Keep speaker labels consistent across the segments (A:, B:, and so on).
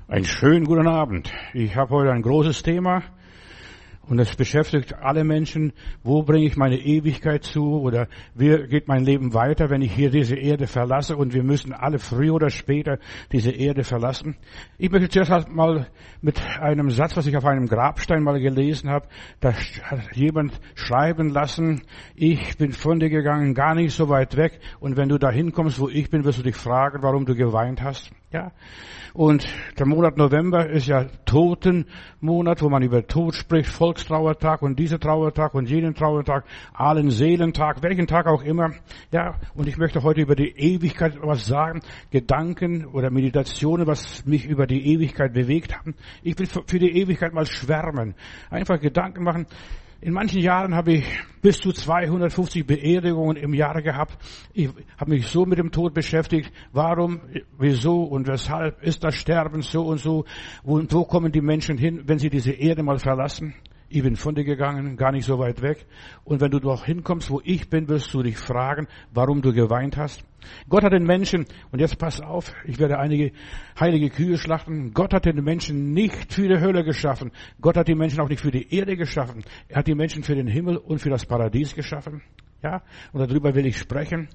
A: Einen schönen guten Abend. Ich habe heute ein großes Thema und es beschäftigt alle Menschen. Wo bringe ich meine Ewigkeit zu oder wie geht mein Leben weiter, wenn ich hier diese Erde verlasse? Und wir müssen alle früher oder später diese Erde verlassen. Ich möchte zuerst mal mit einem Satz, was ich auf einem Grabstein mal gelesen habe, da hat jemand schreiben lassen: Ich bin von dir gegangen, gar nicht so weit weg. Und wenn du da hinkommst, wo ich bin, wirst du dich fragen, warum du geweint hast. Ja. Und der Monat November ist ja Totenmonat, wo man über Tod spricht, Volkstrauertag und dieser Trauertag und jenen Trauertag, allen Seelentag, welchen Tag auch immer. Ja, und ich möchte heute über die Ewigkeit was sagen, Gedanken oder Meditationen, was mich über die Ewigkeit bewegt haben. Ich will für die Ewigkeit mal schwärmen, einfach Gedanken machen. In manchen Jahren habe ich bis zu 250 Beerdigungen im Jahr gehabt. Ich habe mich so mit dem Tod beschäftigt. Warum, wieso und weshalb ist das Sterben so und so? Und wo kommen die Menschen hin, wenn sie diese Erde mal verlassen? Ich bin von dir gegangen, gar nicht so weit weg. Und wenn du doch hinkommst, wo ich bin, wirst du dich fragen, warum du geweint hast. Gott hat den Menschen, und jetzt pass auf, ich werde einige heilige Kühe schlachten. Gott hat den Menschen nicht für die Hölle geschaffen. Gott hat die Menschen auch nicht für die Erde geschaffen. Er hat die Menschen für den Himmel und für das Paradies geschaffen. Ja, und darüber will ich sprechen.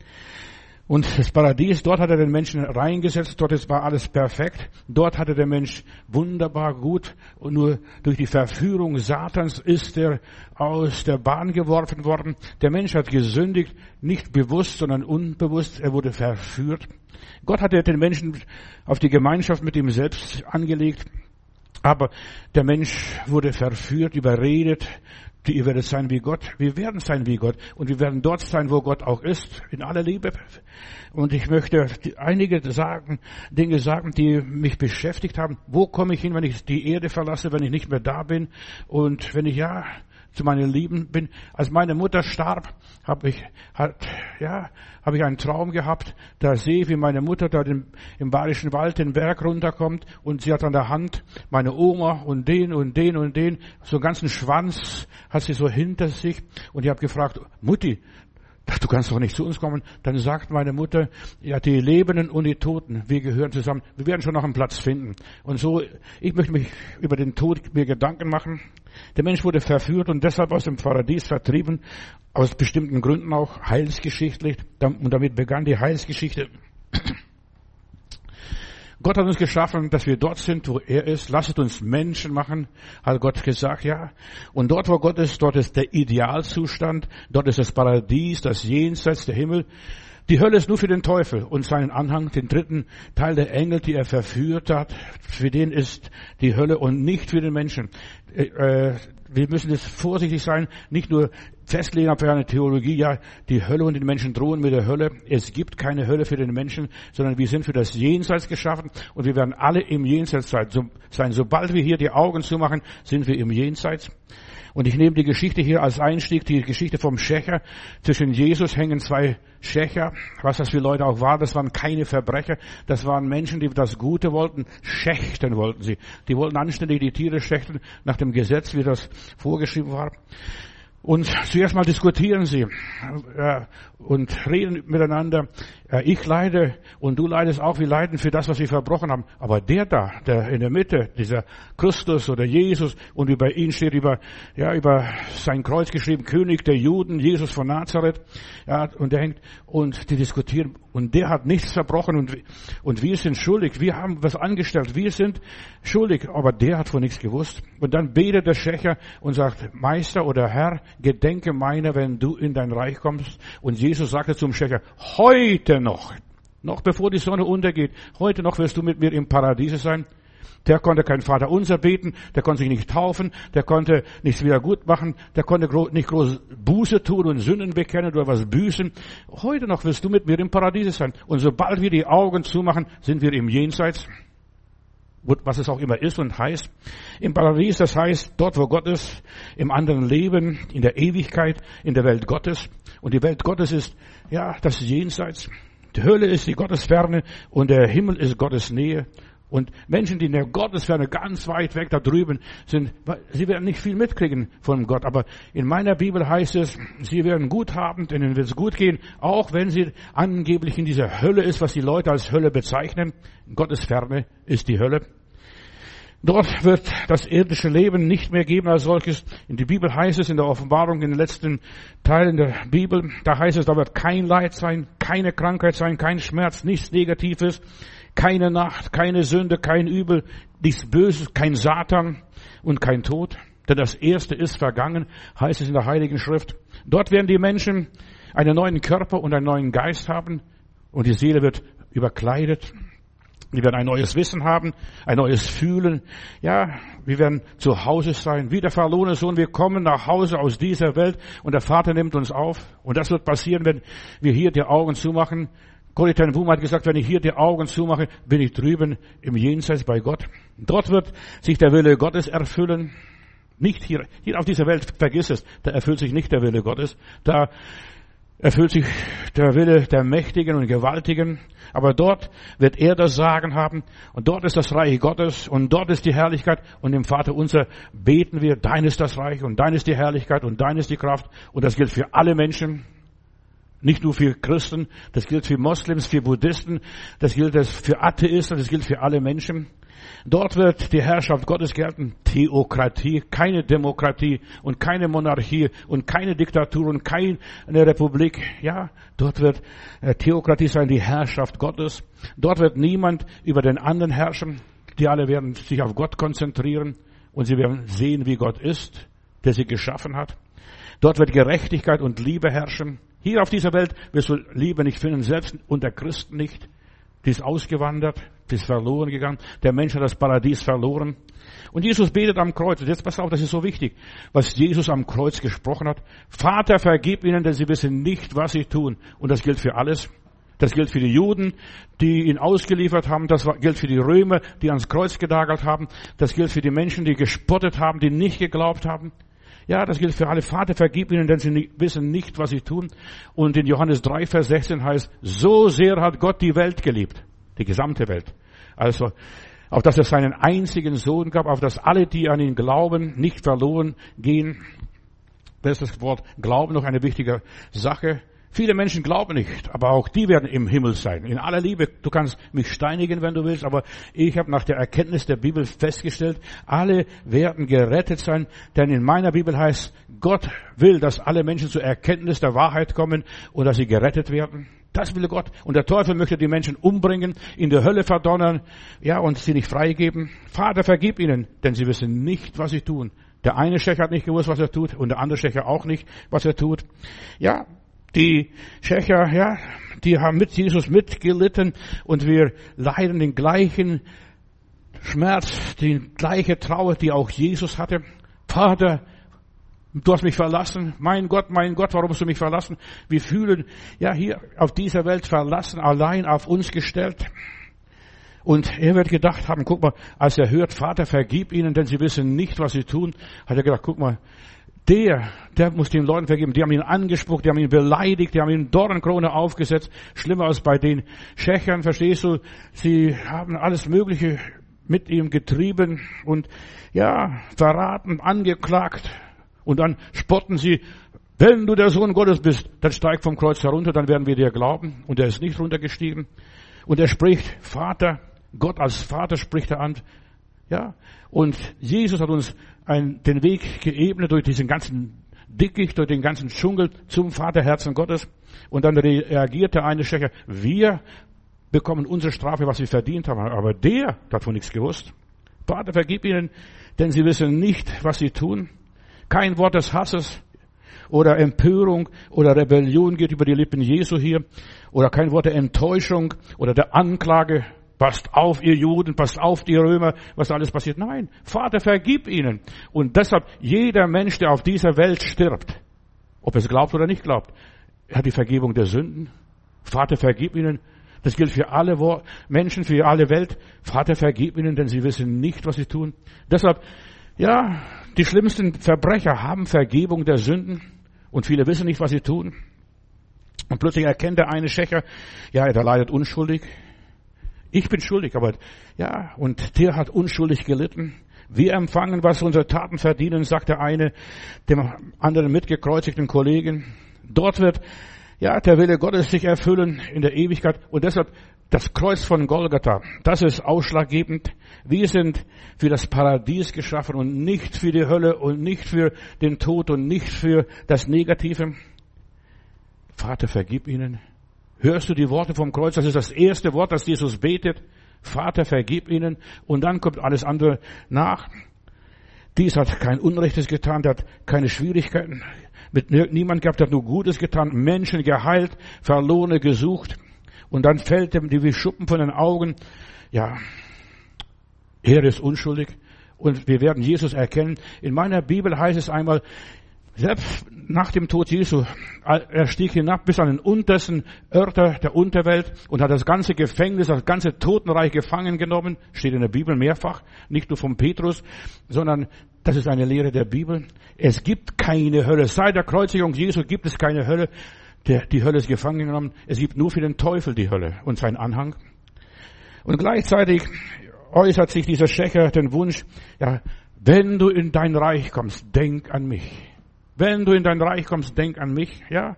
A: Und das Paradies, dort hat er den Menschen reingesetzt, dort war alles perfekt. Dort hatte der Mensch wunderbar gut und nur durch die Verführung Satans ist er aus der Bahn geworfen worden. Der Mensch hat gesündigt, nicht bewusst, sondern unbewusst. Er wurde verführt. Gott hatte den Menschen auf die Gemeinschaft mit ihm selbst angelegt. Aber der Mensch wurde verführt, überredet. Ihr werdet sein wie Gott. Wir werden sein wie Gott. Und wir werden dort sein, wo Gott auch ist. In aller Liebe. Und ich möchte einige Dinge sagen, die mich beschäftigt haben. Wo komme ich hin, wenn ich die Erde verlasse, wenn ich nicht mehr da bin? Und wenn ich zu meinen Lieben bin. Als meine Mutter starb, habe ich einen Traum gehabt. Da sehe ich, wie meine Mutter da im Bayerischen Wald den Berg runterkommt und sie hat an der Hand meine Oma und den und den und den. So einen ganzen Schwanz hat sie so hinter sich. Und ich habe gefragt: Mutti, du kannst doch nicht zu uns kommen. Dann sagt meine Mutter: Ja, die Lebenden und die Toten, wir gehören zusammen. Wir werden schon noch einen Platz finden. Und so, ich möchte mich über den Tod mir Gedanken machen. Der Mensch wurde verführt und deshalb aus dem Paradies vertrieben, aus bestimmten Gründen auch heilsgeschichtlich. Und damit begann die Heilsgeschichte. Gott hat uns geschaffen, dass wir dort sind, wo er ist. Lasst uns Menschen machen, hat Gott gesagt, ja. Und dort, wo Gott ist, dort ist der Idealzustand. Dort ist das Paradies, das Jenseits, der Himmel. Die Hölle ist nur für den Teufel und seinen Anhang, den dritten Teil der Engel, die er verführt hat. Für den ist die Hölle und nicht für den Menschen. Wir müssen jetzt vorsichtig sein, nicht nur festlegen auf eine Theologie, ja, die Hölle und die Menschen drohen mit der Hölle. Es gibt keine Hölle für den Menschen, sondern wir sind für das Jenseits geschaffen und wir werden alle im Jenseits sein. Sobald wir hier die Augen zumachen, sind wir im Jenseits. Und ich nehme die Geschichte hier als Einstieg, die Geschichte vom Schächer. Zwischen Jesus hängen zwei Schächer. Was das für Leute auch war, das waren keine Verbrecher. Das waren Menschen, die das Gute wollten. Schächten wollten sie. Die wollten anständig die Tiere schächten, nach dem Gesetz, wie das vorgeschrieben war. Und zuerst mal diskutieren sie und reden miteinander. Ich leide und du leidest auch. Wir leiden für das, was wir verbrochen haben. Aber der in der Mitte, dieser Christus oder Jesus, und über ihn steht über sein Kreuz geschrieben, König der Juden, Jesus von Nazareth. Ja, und der hängt und die diskutieren. Und der hat nichts verbrochen und wir sind schuldig. Wir haben was angestellt. Wir sind schuldig. Aber der hat von nichts gewusst. Und dann betet der Schächer und sagt: Meister oder Herr, gedenke meiner, wenn du in dein Reich kommst. Und Jesus sagte zum Schächer: Heute noch bevor die Sonne untergeht, heute noch wirst du mit mir im Paradiese sein. Der konnte kein Vaterunser beten, der konnte sich nicht taufen, der konnte nichts wieder gut machen, der konnte nicht groß Buße tun und Sünden bekennen oder was büßen. Heute noch wirst du mit mir im Paradiese sein. Und sobald wir die Augen zumachen, sind wir im Jenseits. Was es auch immer ist und heißt. Im Paradies, das heißt, dort wo Gott ist, im anderen Leben, in der Ewigkeit, in der Welt Gottes. Und die Welt Gottes ist, das Jenseits. Die Hölle ist die Gottesferne und der Himmel ist Gottes Nähe. Und Menschen, die in der Gottesferne ganz weit weg da drüben sind, sie werden nicht viel mitkriegen von Gott. Aber in meiner Bibel heißt es, sie werden gut haben, denen wird es gut gehen, auch wenn sie angeblich in dieser Hölle ist, was die Leute als Hölle bezeichnen. Gottesferne ist die Hölle. Dort wird das irdische Leben nicht mehr geben als solches. In der Bibel heißt es, in der Offenbarung, in den letzten Teilen der Bibel, da heißt es, da wird kein Leid sein, keine Krankheit sein, kein Schmerz, nichts Negatives, keine Nacht, keine Sünde, kein Übel, nichts Böses, kein Satan und kein Tod. Denn das Erste ist vergangen, heißt es in der Heiligen Schrift. Dort werden die Menschen einen neuen Körper und einen neuen Geist haben und die Seele wird überkleidet. Wir werden ein neues Wissen haben, ein neues Fühlen. Ja, wir werden zu Hause sein. Wie der verlorene Sohn, wir kommen nach Hause aus dieser Welt und der Vater nimmt uns auf. Und das wird passieren, wenn wir hier die Augen zumachen. Corrie ten Boom hat gesagt, wenn ich hier die Augen zumache, bin ich drüben im Jenseits bei Gott. Dort wird sich der Wille Gottes erfüllen. Nicht hier auf dieser Welt, vergiss es, da erfüllt sich nicht der Wille Gottes. Da erfüllt sich der Wille der Mächtigen und Gewaltigen. Aber dort wird er das Sagen haben. Und dort ist das Reich Gottes. Und dort ist die Herrlichkeit. Und im Vater unser beten wir, dein ist das Reich und dein ist die Herrlichkeit und dein ist die Kraft. Und das gilt für alle Menschen. Nicht nur für Christen. Das gilt für Moslems, für Buddhisten. Das gilt für Atheisten. Das gilt für alle Menschen. Dort wird die Herrschaft Gottes gelten. Theokratie, keine Demokratie und keine Monarchie und keine Diktatur und keine Republik. Ja, dort wird Theokratie sein, die Herrschaft Gottes. Dort wird niemand über den anderen herrschen. Die alle werden sich auf Gott konzentrieren und sie werden sehen, wie Gott ist, der sie geschaffen hat. Dort wird Gerechtigkeit und Liebe herrschen. Hier auf dieser Welt wirst du Liebe nicht finden, selbst unter Christen nicht. Die ist ausgewandert, die ist verloren gegangen. Der Mensch hat das Paradies verloren. Und Jesus betet am Kreuz. Und jetzt pass auf, das ist so wichtig, was Jesus am Kreuz gesprochen hat. Vater, vergib ihnen, denn sie wissen nicht, was sie tun. Und das gilt für alles. Das gilt für die Juden, die ihn ausgeliefert haben. Das gilt für die Römer, die ans Kreuz genagelt haben. Das gilt für die Menschen, die gespottet haben, die nicht geglaubt haben. Ja, das gilt für alle. Vater, vergib ihnen, denn sie wissen nicht, was sie tun. Und in Johannes 3, Vers 16 heißt, so sehr hat Gott die Welt geliebt. Die gesamte Welt. Also, auf dass er seinen einzigen Sohn gab, auf dass alle, die an ihn glauben, nicht verloren gehen. Das ist das Wort Glauben noch eine wichtige Sache. Viele Menschen glauben nicht, aber auch die werden im Himmel sein. In aller Liebe, du kannst mich steinigen, wenn du willst, aber ich habe nach der Erkenntnis der Bibel festgestellt, alle werden gerettet sein, denn in meiner Bibel heißt, Gott will, dass alle Menschen zur Erkenntnis der Wahrheit kommen und dass sie gerettet werden. Das will Gott. Und der Teufel möchte die Menschen umbringen, in der Hölle verdonnern, ja, und sie nicht freigeben. Vater, vergib ihnen, denn sie wissen nicht, was sie tun. Der eine Schächer hat nicht gewusst, was er tut, und der andere Schächer auch nicht, was er tut. Ja, die Schächer, ja, die haben mit Jesus mitgelitten und wir leiden den gleichen Schmerz, die gleiche Trauer, die auch Jesus hatte. Vater, du hast mich verlassen. Mein Gott, warum hast du mich verlassen? Wir fühlen, ja, hier auf dieser Welt verlassen, allein auf uns gestellt. Und er wird gedacht haben, guck mal, als er hört, Vater, vergib ihnen, denn sie wissen nicht, was sie tun, hat er gedacht, guck mal, der muss den Leuten vergeben. Die haben ihn angespuckt, die haben ihn beleidigt, die haben ihn Dornenkrone aufgesetzt. Schlimmer als bei den Schächern, verstehst du? Sie haben alles Mögliche mit ihm getrieben und, ja, verraten, angeklagt. Und dann spotten sie, wenn du der Sohn Gottes bist, dann steig vom Kreuz herunter, dann werden wir dir glauben. Und er ist nicht runtergestiegen. Und er spricht, Vater, Gott als Vater spricht er an. Ja, und Jesus hat uns den Weg geebnet durch diesen ganzen Dickicht, durch den ganzen Dschungel zum Vaterherzen Gottes. Und dann reagiert der eine Schächer, wir bekommen unsere Strafe, was wir verdient haben. Aber der hat von nichts gewusst. Vater, vergib ihnen, denn sie wissen nicht, was sie tun. Kein Wort des Hasses oder Empörung oder Rebellion geht über die Lippen Jesu hier. Oder kein Wort der Enttäuschung oder der Anklage. Passt auf, ihr Juden, passt auf, die Römer, was da alles passiert. Nein, Vater, vergib ihnen. Und deshalb, jeder Mensch, der auf dieser Welt stirbt, ob es glaubt oder nicht glaubt, hat die Vergebung der Sünden. Vater, vergib ihnen. Das gilt für alle Menschen, für alle Welt. Vater, vergib ihnen, denn sie wissen nicht, was sie tun. Deshalb, ja, die schlimmsten Verbrecher haben Vergebung der Sünden. Und viele wissen nicht, was sie tun. Und plötzlich erkennt der eine Schächer, ja, der leidet unschuldig. Ich bin schuldig, aber ja, und der hat unschuldig gelitten. Wir empfangen, was unsere Taten verdienen, sagt der eine dem anderen mitgekreuzigten Kollegen. Dort wird, ja, der Wille Gottes sich erfüllen in der Ewigkeit. Und deshalb Das Kreuz von Golgatha, das ist ausschlaggebend. Wir sind für das Paradies geschaffen und nicht für die Hölle und nicht für den Tod und nicht für das Negative. Vater, vergib ihnen. Hörst du die Worte vom Kreuz? Das ist das erste Wort, das Jesus betet. Vater, vergib ihnen. Und dann kommt alles andere nach. Dies hat kein Unrechtes getan, der hat keine Schwierigkeiten mit niemand gehabt, der hat nur Gutes getan, Menschen geheilt, Verlorene gesucht. Und dann fällt ihm wie Schuppen von den Augen. Ja, er ist unschuldig. Und wir werden Jesus erkennen. In meiner Bibel heißt es einmal, selbst nach dem Tod Jesu, er stieg hinab bis an den untersten Örter der Unterwelt und hat das ganze Gefängnis, das ganze Totenreich gefangen genommen. Steht in der Bibel mehrfach, nicht nur von Petrus, sondern das ist eine Lehre der Bibel. Es gibt keine Hölle. Seit der Kreuzigung Jesu gibt es keine Hölle. Die Hölle ist gefangen genommen. Es gibt nur für den Teufel die Hölle und seinen Anhang. Und gleichzeitig äußert sich dieser Schächer den Wunsch, ja, wenn du in dein Reich kommst, denk an mich. Wenn du in dein Reich kommst, denk an mich, ja.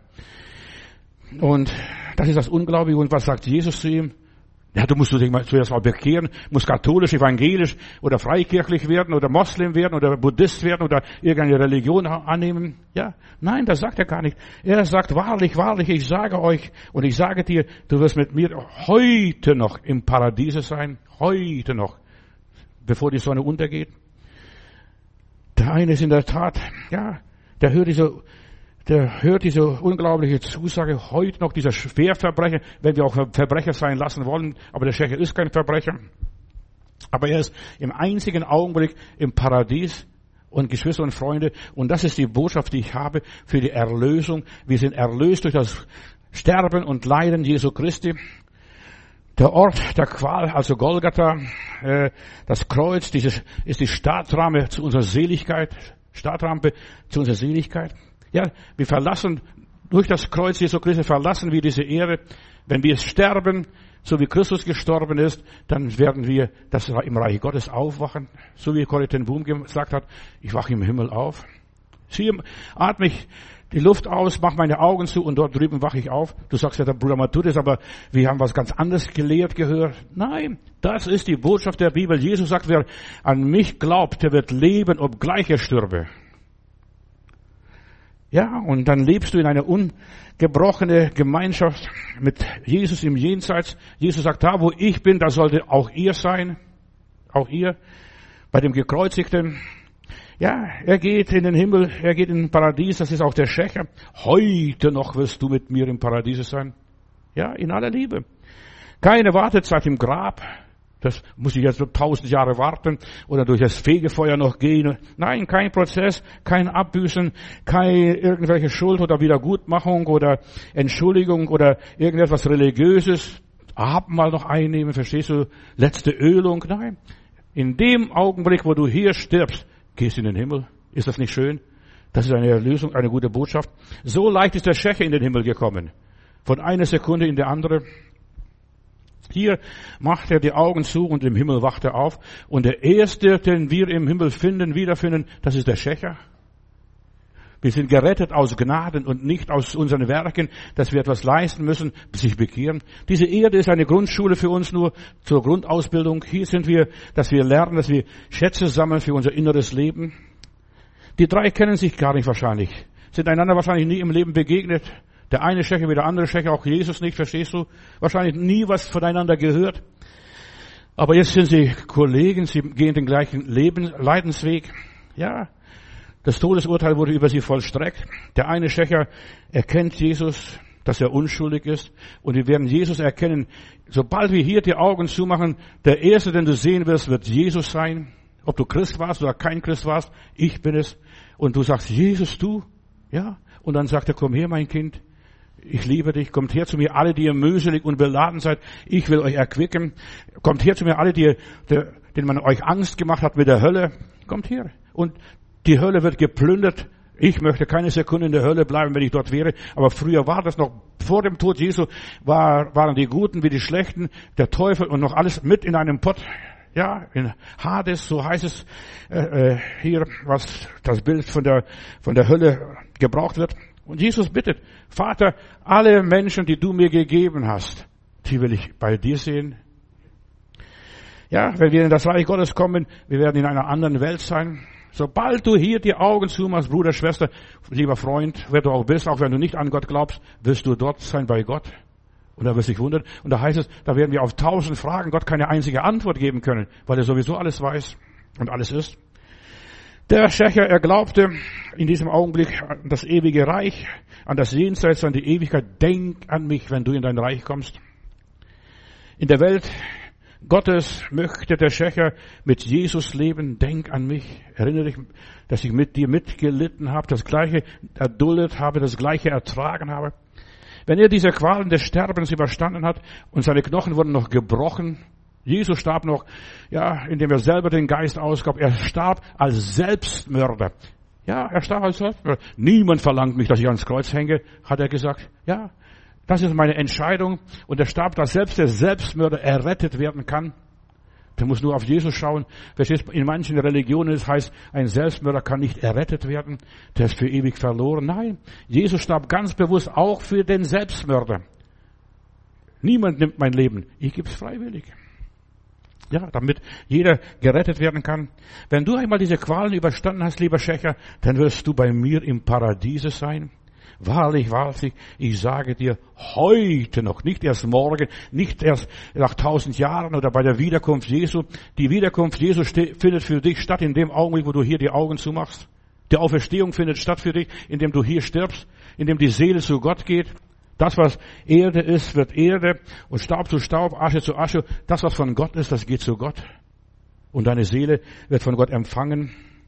A: Und das ist das Unglaubliche. Und was sagt Jesus zu ihm? Ja, du musst dich zuerst mal bekehren, musst katholisch, evangelisch oder freikirchlich werden oder Moslem werden oder Buddhist werden oder irgendeine Religion annehmen. Ja, nein, das sagt er gar nicht. Er sagt, wahrlich, wahrlich, ich sage euch und ich sage dir, du wirst mit mir heute noch im Paradiese sein. Heute noch, bevor die Sonne untergeht. Der eine ist in der Tat, ja, der hört diese unglaubliche Zusage, heute noch dieser Schwerverbrecher, wenn wir auch Verbrecher sein lassen wollen, aber der Schächer ist kein Verbrecher. Aber er ist im einzigen Augenblick im Paradies und Geschwister und Freunde, und das ist die Botschaft, die ich habe für die Erlösung. Wir sind erlöst durch das Sterben und Leiden Jesu Christi. Der Ort der Qual, also Golgatha, das Kreuz, ist die Startrampe zu unserer Seligkeit, Ja, wir verlassen, durch das Kreuz Jesu Christi verlassen wir diese Erde. Wenn wir sterben, so wie Christus gestorben ist, dann werden wir im Reich Gottes aufwachen. So wie Corrie ten Boom gesagt hat, ich wache im Himmel auf. Hier atme ich die Luft aus, mache meine Augen zu und dort drüben wache ich auf. Du sagst ja, der Bruder Matthäus, aber wir haben was ganz anderes gelehrt gehört. Nein, das ist die Botschaft der Bibel. Jesus sagt, wer an mich glaubt, der wird leben, obgleich er stürbe. Ja, und dann lebst du in einer ungebrochene Gemeinschaft mit Jesus im Jenseits. Jesus sagt, da wo ich bin, da sollte auch ihr sein. Auch ihr. Bei dem Gekreuzigten. Ja, er geht in den Himmel, er geht in den Paradies, das ist auch der Schächer. Heute noch wirst du mit mir im Paradies sein. Ja, in aller Liebe. Keine Wartezeit im Grab. Das muss ich jetzt so 1000 Jahre warten oder durch das Fegefeuer noch gehen. Nein, kein Prozess, kein Abbüßen, keine irgendwelche Schuld oder Wiedergutmachung oder Entschuldigung oder irgendetwas Religiöses. Abendmahl noch einnehmen, verstehst du? Letzte Ölung. Nein. In dem Augenblick, wo du hier stirbst, gehst du in den Himmel. Ist das nicht schön? Das ist eine Erlösung, eine gute Botschaft. So leicht ist der Schächer in den Himmel gekommen. Von einer Sekunde in die andere. Hier macht er die Augen zu und im Himmel wacht er auf. Und der Erste, den wir im Himmel wiederfinden, das ist der Schächer. Wir sind gerettet aus Gnaden und nicht aus unseren Werken, dass wir etwas leisten müssen, sich bekehren. Diese Erde ist eine Grundschule für uns nur zur Grundausbildung. Hier sind wir, dass wir lernen, dass wir Schätze sammeln für unser inneres Leben. Die drei kennen sich gar nicht wahrscheinlich, sind einander wahrscheinlich nie im Leben begegnet. Der eine Schächer wie der andere Schächer, auch Jesus nicht, verstehst du? Wahrscheinlich nie was voneinander gehört. Aber jetzt sind sie Kollegen, sie gehen den gleichen Leidensweg. Ja, das Todesurteil wurde über sie vollstreckt. Der eine Schächer erkennt Jesus, dass er unschuldig ist. Und wir werden Jesus erkennen. Sobald wir hier die Augen zumachen, der Erste, den du sehen wirst, wird Jesus sein. Ob du Christ warst oder kein Christ warst, ich bin es. Und du sagst, Jesus, du? Ja. Und dann sagt er, komm her, mein Kind. Ich liebe dich. Kommt her zu mir, alle, die ihr mühselig und beladen seid. Ich will euch erquicken. Kommt her zu mir, alle, denen man euch Angst gemacht hat mit der Hölle. Kommt her. Und die Hölle wird geplündert. Ich möchte keine Sekunde in der Hölle bleiben, wenn ich dort wäre. Aber früher war das noch, vor dem Tod Jesu, waren die Guten wie die Schlechten, der Teufel und noch alles mit in einem Pott. Ja, in Hades, so heißt es hier, was das Bild von der Hölle gebraucht wird. Und Jesus bittet, Vater, alle Menschen, die du mir gegeben hast, Die will ich bei dir sehen. Ja, wenn wir in das Reich Gottes kommen, wir werden in einer anderen Welt sein. Sobald du hier die Augen zumachst, Bruder, Schwester, lieber Freund, wer du auch bist, auch wenn du nicht an Gott glaubst, wirst du dort sein bei Gott. Und da wirst du dich wundern. Und da heißt es, da werden wir auf 1000 Fragen Gott keine einzige Antwort geben können, weil er sowieso alles weiß und alles ist. Der Schächer, er glaubte in diesem Augenblick an das ewige Reich, an das Jenseits, an die Ewigkeit. Denk an mich, wenn du in dein Reich kommst. In der Welt Gottes möchte der Schächer mit Jesus leben. Denk an mich. Erinnere dich, dass ich mit dir mitgelitten habe, das Gleiche erduldet habe, das Gleiche ertragen habe. Wenn er diese Qualen des Sterbens überstanden hat und seine Knochen wurden noch gebrochen, Jesus starb noch, ja, indem er selber den Geist ausgab. Er starb als Selbstmörder. Ja, er starb als Selbstmörder. Niemand verlangt mich, dass ich ans Kreuz hänge, hat er gesagt. Ja, das ist meine Entscheidung. Und er starb, dass selbst der Selbstmörder errettet werden kann. Der muss nur auf Jesus schauen. Verstehst? In manchen Religionen heißt, ein Selbstmörder kann nicht errettet werden. Der ist für ewig verloren. Nein, Jesus starb ganz bewusst auch für den Selbstmörder. Niemand nimmt mein Leben. Ich gebe es freiwillig. Ja, damit jeder gerettet werden kann. Wenn du einmal diese Qualen überstanden hast, lieber Schächer, dann wirst du bei mir im Paradiese sein. Wahrlich, wahrlich, ich sage dir, heute noch, nicht erst morgen, nicht erst nach 1000 Jahren oder bei der Wiederkunft Jesu. Die Wiederkunft Jesu findet für dich statt in dem Augenblick, wo du hier die Augen zumachst. Die Auferstehung findet statt für dich, indem du hier stirbst, indem die Seele zu Gott geht. Das, was Erde ist, wird Erde und Staub zu Staub, Asche zu Asche. Das, was von Gott ist, das geht zu Gott. Und deine Seele wird von Gott empfangen.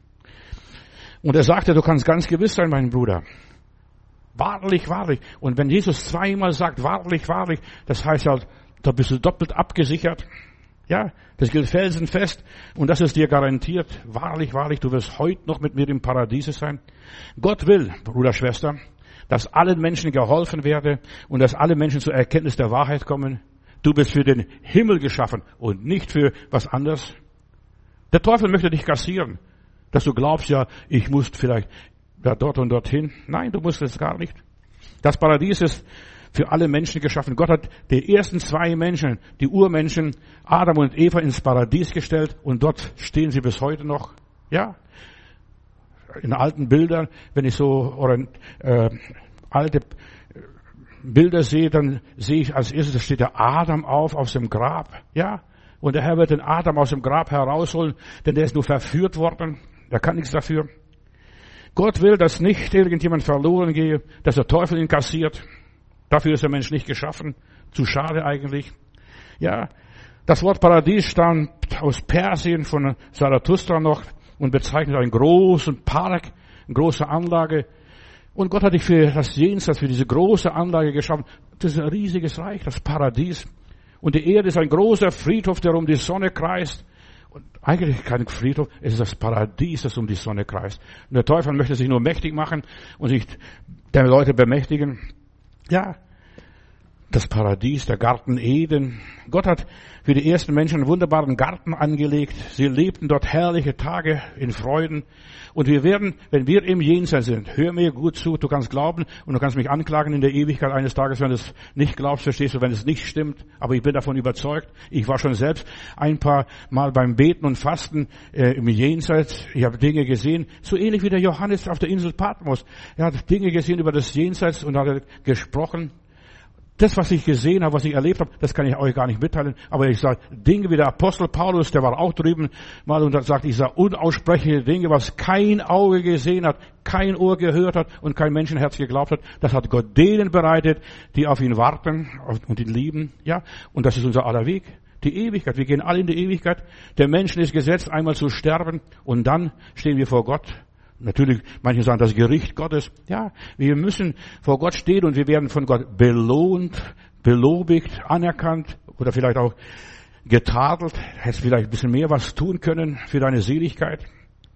A: Und er sagte, du kannst ganz gewiss sein, mein Bruder. Wahrlich, wahrlich. Und wenn Jesus zweimal sagt, wahrlich, wahrlich, das heißt halt, da bist du doppelt abgesichert. Ja, das gilt felsenfest und das ist dir garantiert. Wahrlich, wahrlich, du wirst heute noch mit mir im Paradiese sein. Gott will, Bruder, Schwester, dass allen Menschen geholfen werde und dass alle Menschen zur Erkenntnis der Wahrheit kommen. Du bist für den Himmel geschaffen und nicht für was anderes. Der Teufel möchte dich kassieren, dass du glaubst, ja, ich muss vielleicht dort und dorthin. Nein, du musst es gar nicht. Das Paradies ist für alle Menschen geschaffen. Gott hat die ersten 2 Menschen, die Urmenschen, Adam und Eva, ins Paradies gestellt und dort stehen sie bis heute noch. Ja, in alten Bildern, wenn ich so alte Bilder sehe, dann sehe ich als erstes, da steht der Adam auf aus dem Grab. Ja, und der Herr wird den Adam aus dem Grab herausholen, denn der ist nur verführt worden. Der kann nichts dafür. Gott will, dass nicht irgendjemand verloren gehe, dass der Teufel ihn kassiert. Dafür ist der Mensch nicht geschaffen. Zu schade eigentlich. Ja, das Wort Paradies stammt aus Persien von Zarathustra noch und bezeichnet einen großen Park, eine große Anlage. Und Gott hat dich für das Jenseits, für diese große Anlage geschaffen. Das ist ein riesiges Reich, das Paradies. Und die Erde ist ein großer Friedhof, der um die Sonne kreist. Und eigentlich kein Friedhof, es ist das Paradies, das um die Sonne kreist. Und der Teufel möchte sich nur mächtig machen und sich der Leute bemächtigen. Ja, das Paradies, der Garten Eden. Gott hat für die ersten Menschen einen wunderbaren Garten angelegt. Sie lebten dort herrliche Tage in Freuden. Und wir werden, wenn wir im Jenseits sind, hör mir gut zu, du kannst glauben und du kannst mich anklagen in der Ewigkeit eines Tages, wenn du es nicht glaubst, verstehst du, wenn es nicht stimmt. Aber ich bin davon überzeugt. Ich war schon selbst ein paar Mal beim Beten und Fasten im Jenseits. Ich habe Dinge gesehen, so ähnlich wie der Johannes auf der Insel Patmos. Er hat Dinge gesehen über das Jenseits und hat gesprochen. Das, was ich gesehen habe, was ich erlebt habe, das kann ich euch gar nicht mitteilen. Aber ich sage Dinge wie der Apostel Paulus, der war auch drüben mal und sagt, ich sage unaussprechliche Dinge, was kein Auge gesehen hat, kein Ohr gehört hat und kein Menschenherz geglaubt hat. Das hat Gott denen bereitet, die auf ihn warten und ihn lieben. Ja, und das ist unser aller Weg. Die Ewigkeit. Wir gehen alle in die Ewigkeit. Der Menschen ist gesetzt, einmal zu sterben und dann stehen wir vor Gott. Natürlich, manche sagen, das Gericht Gottes. Ja, wir müssen vor Gott stehen und wir werden von Gott belohnt, belobigt, anerkannt oder vielleicht auch getadelt. Hättest vielleicht ein bisschen mehr was tun können für deine Seligkeit.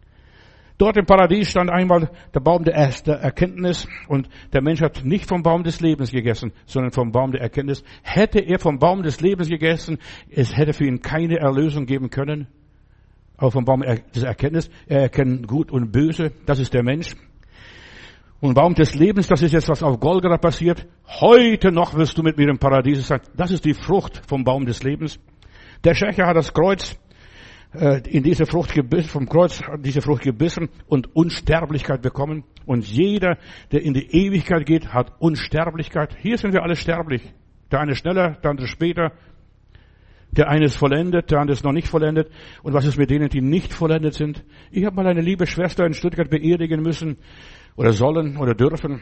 A: Dort im Paradies stand einmal der Baum der Erkenntnis und der Mensch hat nicht vom Baum des Lebens gegessen, sondern vom Baum der Erkenntnis. Hätte er vom Baum des Lebens gegessen, es hätte für ihn keine Erlösung geben können. Aber vom Baum des Erkenntnis, er erkennt Gut und Böse, das ist der Mensch. Und Baum des Lebens, das ist jetzt, was auf Golgatha passiert. Heute noch wirst du mit mir im Paradies sein. Das ist die Frucht vom Baum des Lebens. Der Schächer hat das Kreuz in diese Frucht gebissen, vom Kreuz diese Frucht gebissen und Unsterblichkeit bekommen. Und jeder, der in die Ewigkeit geht, hat Unsterblichkeit. Hier sind wir alle sterblich. Der eine schneller, der andere später. Der eine ist vollendet, der andere ist noch nicht vollendet. Und was ist mit denen, die nicht vollendet sind? Ich habe mal eine liebe Schwester in Stuttgart beerdigen müssen oder sollen oder dürfen.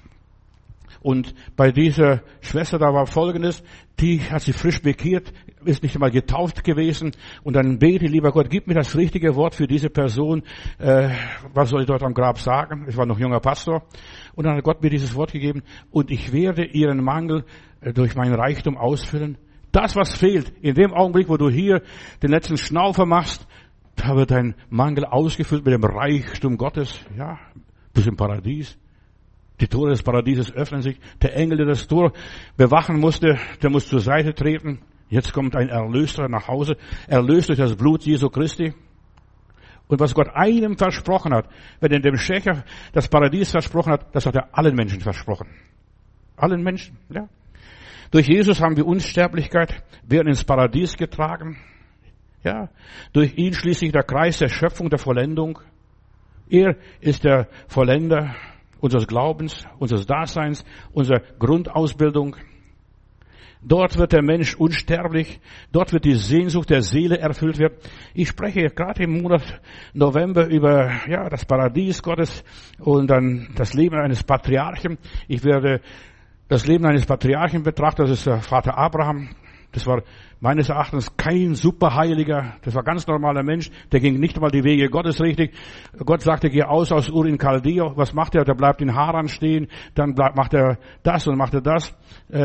A: Und bei dieser Schwester da war Folgendes, die hat sich frisch bekehrt, ist nicht einmal getauft gewesen. Und dann bete, lieber Gott, gib mir das richtige Wort für diese Person. Was soll ich dort am Grab sagen? Ich war noch junger Pastor. Und dann hat Gott mir dieses Wort gegeben. Und ich werde ihren Mangel durch meinen Reichtum ausfüllen. Das, was fehlt, in dem Augenblick, wo du hier den letzten Schnaufer machst, da wird dein Mangel ausgefüllt mit dem Reichtum Gottes. Ja, bis im Paradies. Die Tore des Paradieses öffnen sich. Der Engel, der das Tor bewachen musste, der muss zur Seite treten. Jetzt kommt ein Erlöser nach Hause, erlöst durch das Blut Jesu Christi. Und was Gott einem versprochen hat, wenn er dem Schächer das Paradies versprochen hat, das hat er allen Menschen versprochen. Allen Menschen, ja. Durch Jesus haben wir Unsterblichkeit, werden ins Paradies getragen. Ja, durch ihn schließlich der Kreis der Schöpfung, der Vollendung. Er ist der Vollender unseres Glaubens, unseres Daseins, unserer Grundausbildung. Dort wird der Mensch unsterblich. Dort wird die Sehnsucht der Seele erfüllt werden. Ich spreche gerade im Monat November über, das Paradies Gottes und dann das Leben eines Patriarchen. Ich werde das Leben eines Patriarchen betrachten. Das ist der Vater Abraham. Das war meines Erachtens kein Superheiliger. Das war ein ganz normaler Mensch. Der ging nicht einmal die Wege Gottes richtig. Gott sagte, geh aus Ur in Chaldea. Was macht er? Der bleibt in Haran stehen. Dann macht er das und macht er das.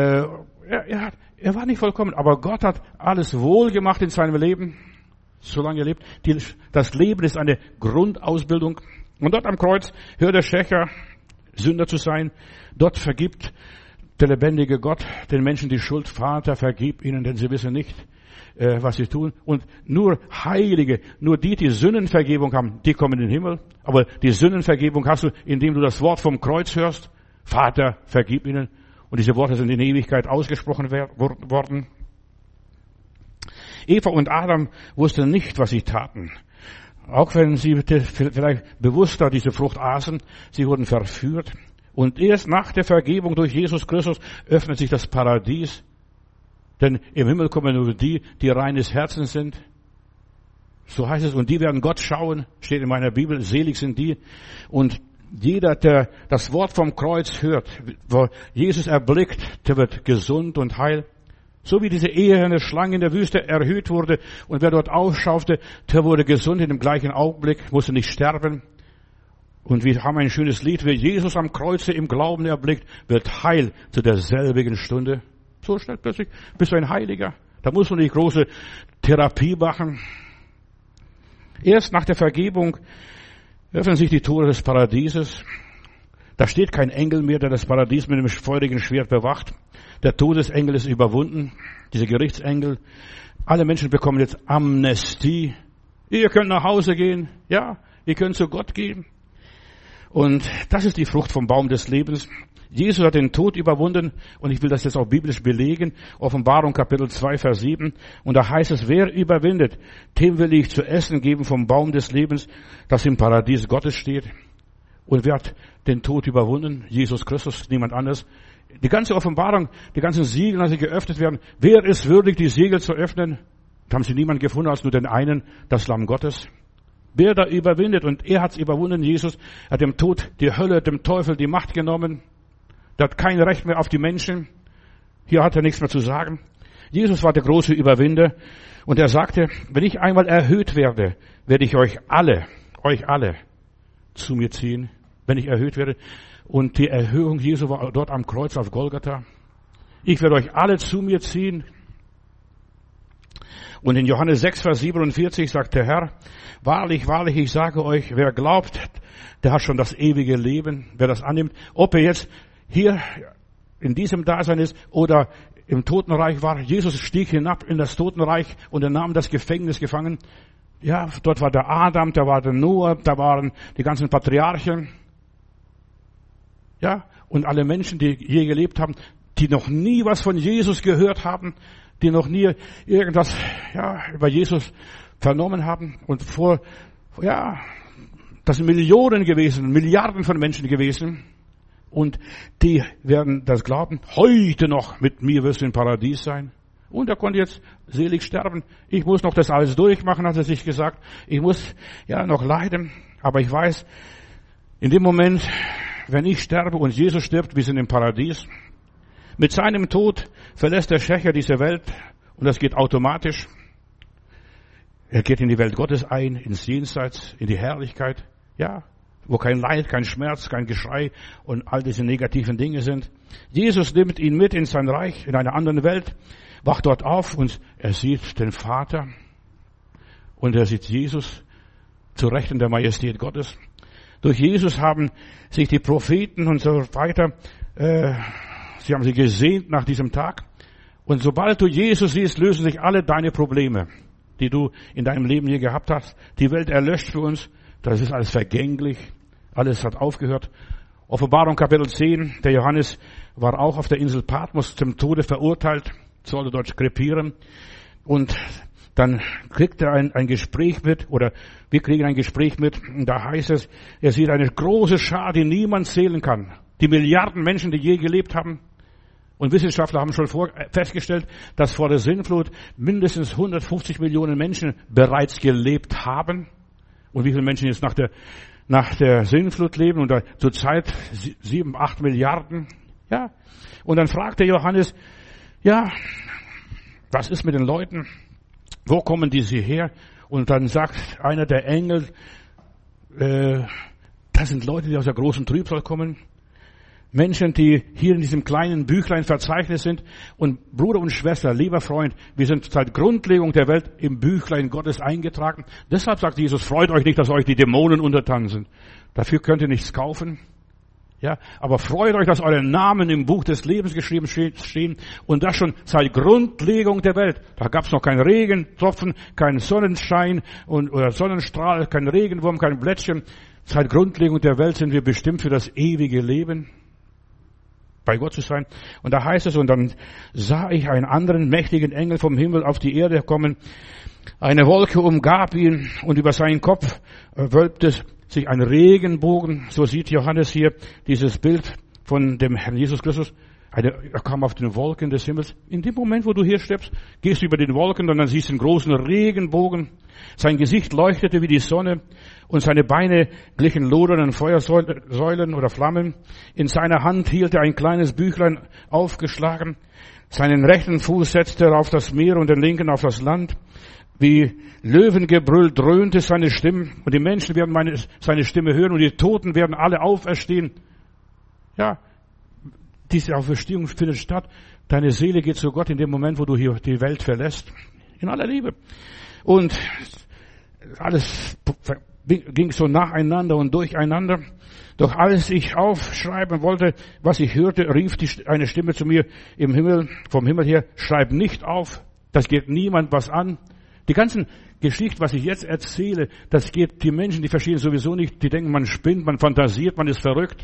A: Er war nicht vollkommen. Aber Gott hat alles wohl gemacht in seinem Leben, solange er lebt. Das Leben ist eine Grundausbildung. Und dort am Kreuz hört der Schächer, Sünder zu sein. Dort vergibt der lebendige Gott den Menschen die Schuld. Vater, vergib ihnen, denn sie wissen nicht, was sie tun. Und nur Heilige, nur die Sündenvergebung haben, die kommen in den Himmel. Aber die Sündenvergebung hast du, indem du das Wort vom Kreuz hörst. Vater, vergib ihnen. Und diese Worte sind in Ewigkeit ausgesprochen worden. Eva und Adam wussten nicht, was sie taten. Auch wenn sie vielleicht bewusster diese Frucht aßen, sie wurden verführt. Und erst nach der Vergebung durch Jesus Christus öffnet sich das Paradies. Denn im Himmel kommen nur die, die reines Herzens sind. So heißt es. Und die werden Gott schauen. Steht in meiner Bibel. Selig sind die. Und jeder, der das Wort vom Kreuz hört, wo Jesus erblickt, der wird gesund und heil. So wie diese eherne Schlange in der Wüste erhöht wurde. Und wer dort ausschaute, der wurde gesund in dem gleichen Augenblick, musste nicht sterben. Und wir haben ein schönes Lied, wer Jesus am Kreuze im Glauben erblickt, wird heil zu derselbigen Stunde. So schnell plötzlich bist du ein Heiliger. Da musst du nicht große Therapie machen. Erst nach der Vergebung öffnen sich die Tore des Paradieses. Da steht kein Engel mehr, der das Paradies mit einem feurigen Schwert bewacht. Der Todesengel ist überwunden, dieser Gerichtsengel. Alle Menschen bekommen jetzt Amnestie. Ihr könnt nach Hause gehen. Ja, ihr könnt zu Gott gehen. Und das ist die Frucht vom Baum des Lebens. Jesus hat den Tod überwunden und ich will das jetzt auch biblisch belegen. Offenbarung Kapitel 2, Vers 7. Und da heißt es, wer überwindet, dem will ich zu essen geben vom Baum des Lebens, das im Paradies Gottes steht. Und wer hat den Tod überwunden? Jesus Christus, niemand anders. Die ganze Offenbarung, die ganzen Siegel, als sie geöffnet werden, wer ist würdig, die Siegel zu öffnen? Da haben sie niemanden gefunden als nur den einen, das Lamm Gottes. Wer da überwindet, und er hat es überwunden, Jesus, hat dem Tod, die Hölle, dem Teufel die Macht genommen. Der hat kein Recht mehr auf die Menschen. Hier hat er nichts mehr zu sagen. Jesus war der große Überwinder. Und er sagte, wenn ich einmal erhöht werde, werde ich euch alle zu mir ziehen. Wenn ich erhöht werde. Und die Erhöhung Jesu war dort am Kreuz auf Golgatha. Ich werde euch alle zu mir ziehen. Und in Johannes 6, Vers 47 sagt der Herr, wahrlich, wahrlich, ich sage euch, wer glaubt, der hat schon das ewige Leben. Wer das annimmt, ob er jetzt hier in diesem Dasein ist oder im Totenreich war. Jesus stieg hinab in das Totenreich und er nahm das Gefängnis gefangen. Ja, dort war der Adam, da war der Noah, da waren die ganzen Patriarchen. Ja, und alle Menschen, die je gelebt haben, die noch nie was von Jesus gehört haben, die noch nie irgendwas, über Jesus vernommen haben. Und das sind Millionen gewesen, Milliarden von Menschen gewesen. Und die werden das glauben, heute noch mit mir wirst du im Paradies sein. Und er konnte jetzt selig sterben. Ich muss noch das alles durchmachen, hat er sich gesagt. Ich muss noch leiden. Aber ich weiß, in dem Moment, wenn ich sterbe und Jesus stirbt, wir sind im Paradies. Mit seinem Tod verlässt der Schächer diese Welt und das geht automatisch. Er geht in die Welt Gottes ein, ins Jenseits, in die Herrlichkeit. Ja, wo kein Leid, kein Schmerz, kein Geschrei und all diese negativen Dinge sind. Jesus nimmt ihn mit in sein Reich, in eine andere Welt, wacht dort auf und er sieht den Vater und er sieht Jesus zu Rechten der Majestät Gottes. Durch Jesus haben sich die Propheten und so weiter, sie haben sie gesehnt nach diesem Tag. Und sobald du Jesus siehst, lösen sich alle deine Probleme, die du in deinem Leben hier gehabt hast. Die Welt erlöscht für uns. Das ist alles vergänglich. Alles hat aufgehört. Offenbarung Kapitel 10. Der Johannes war auch auf der Insel Patmos zum Tode verurteilt, sollte dort krepieren. Und dann kriegt er ein Gespräch mit, oder wir kriegen ein Gespräch mit. Und da heißt es, er sieht eine große Schar, die niemand zählen kann. Die Milliarden Menschen, die je gelebt haben. Und Wissenschaftler haben schon festgestellt, dass vor der Sintflut mindestens 150 Millionen Menschen bereits gelebt haben. Und wie viele Menschen jetzt nach der Sintflut leben? Und zur Zeit 7, 8 Milliarden. Ja. Und dann fragt der Johannes, was ist mit den Leuten? Wo kommen diese her? Und dann sagt einer der Engel, das sind Leute, die aus der großen Trübsal kommen. Menschen, die hier in diesem kleinen Büchlein verzeichnet sind. Und Bruder und Schwester, lieber Freund, wir sind seit Grundlegung der Welt im Büchlein Gottes eingetragen. Deshalb sagt Jesus, freut euch nicht, dass euch die Dämonen untertan sind. Dafür könnt ihr nichts kaufen. Ja, aber freut euch, dass eure Namen im Buch des Lebens geschrieben stehen. Und das schon seit Grundlegung der Welt. Da gab es noch keinen Regentropfen, keinen Sonnenschein oder Sonnenstrahl, kein Regenwurm, kein Blättchen. Seit Grundlegung der Welt sind wir bestimmt für das ewige Leben, bei Gott zu sein. Und da heißt es, und dann sah ich einen anderen mächtigen Engel vom Himmel auf die Erde kommen. Eine Wolke umgab ihn und über seinen Kopf wölbte sich ein Regenbogen. So sieht Johannes hier dieses Bild von dem Herrn Jesus Christus. Er kam auf den Wolken des Himmels. In dem Moment, wo du hier stirbst, gehst du über den Wolken und dann siehst du einen großen Regenbogen. Sein Gesicht leuchtete wie die Sonne und seine Beine glichen lodernden Feuersäulen oder Flammen. In seiner Hand hielt er ein kleines Büchlein aufgeschlagen. Seinen rechten Fuß setzte er auf das Meer und den linken auf das Land. Wie Löwengebrüll dröhnte seine Stimme und die Menschen werden seine Stimme hören und die Toten werden alle auferstehen. Ja, diese Auferstehung findet statt. Deine Seele geht zu Gott in dem Moment, wo du hier die Welt verlässt. In aller Liebe. Und alles ging so nacheinander und durcheinander. Doch als ich aufschreiben wollte, was ich hörte, rief eine Stimme zu mir vom Himmel her, schreib nicht auf. Das geht niemand was an. Die ganzen Geschichten, was ich jetzt erzähle, das geht die Menschen, die verstehen sowieso nicht. Die denken, man spinnt, man fantasiert, man ist verrückt.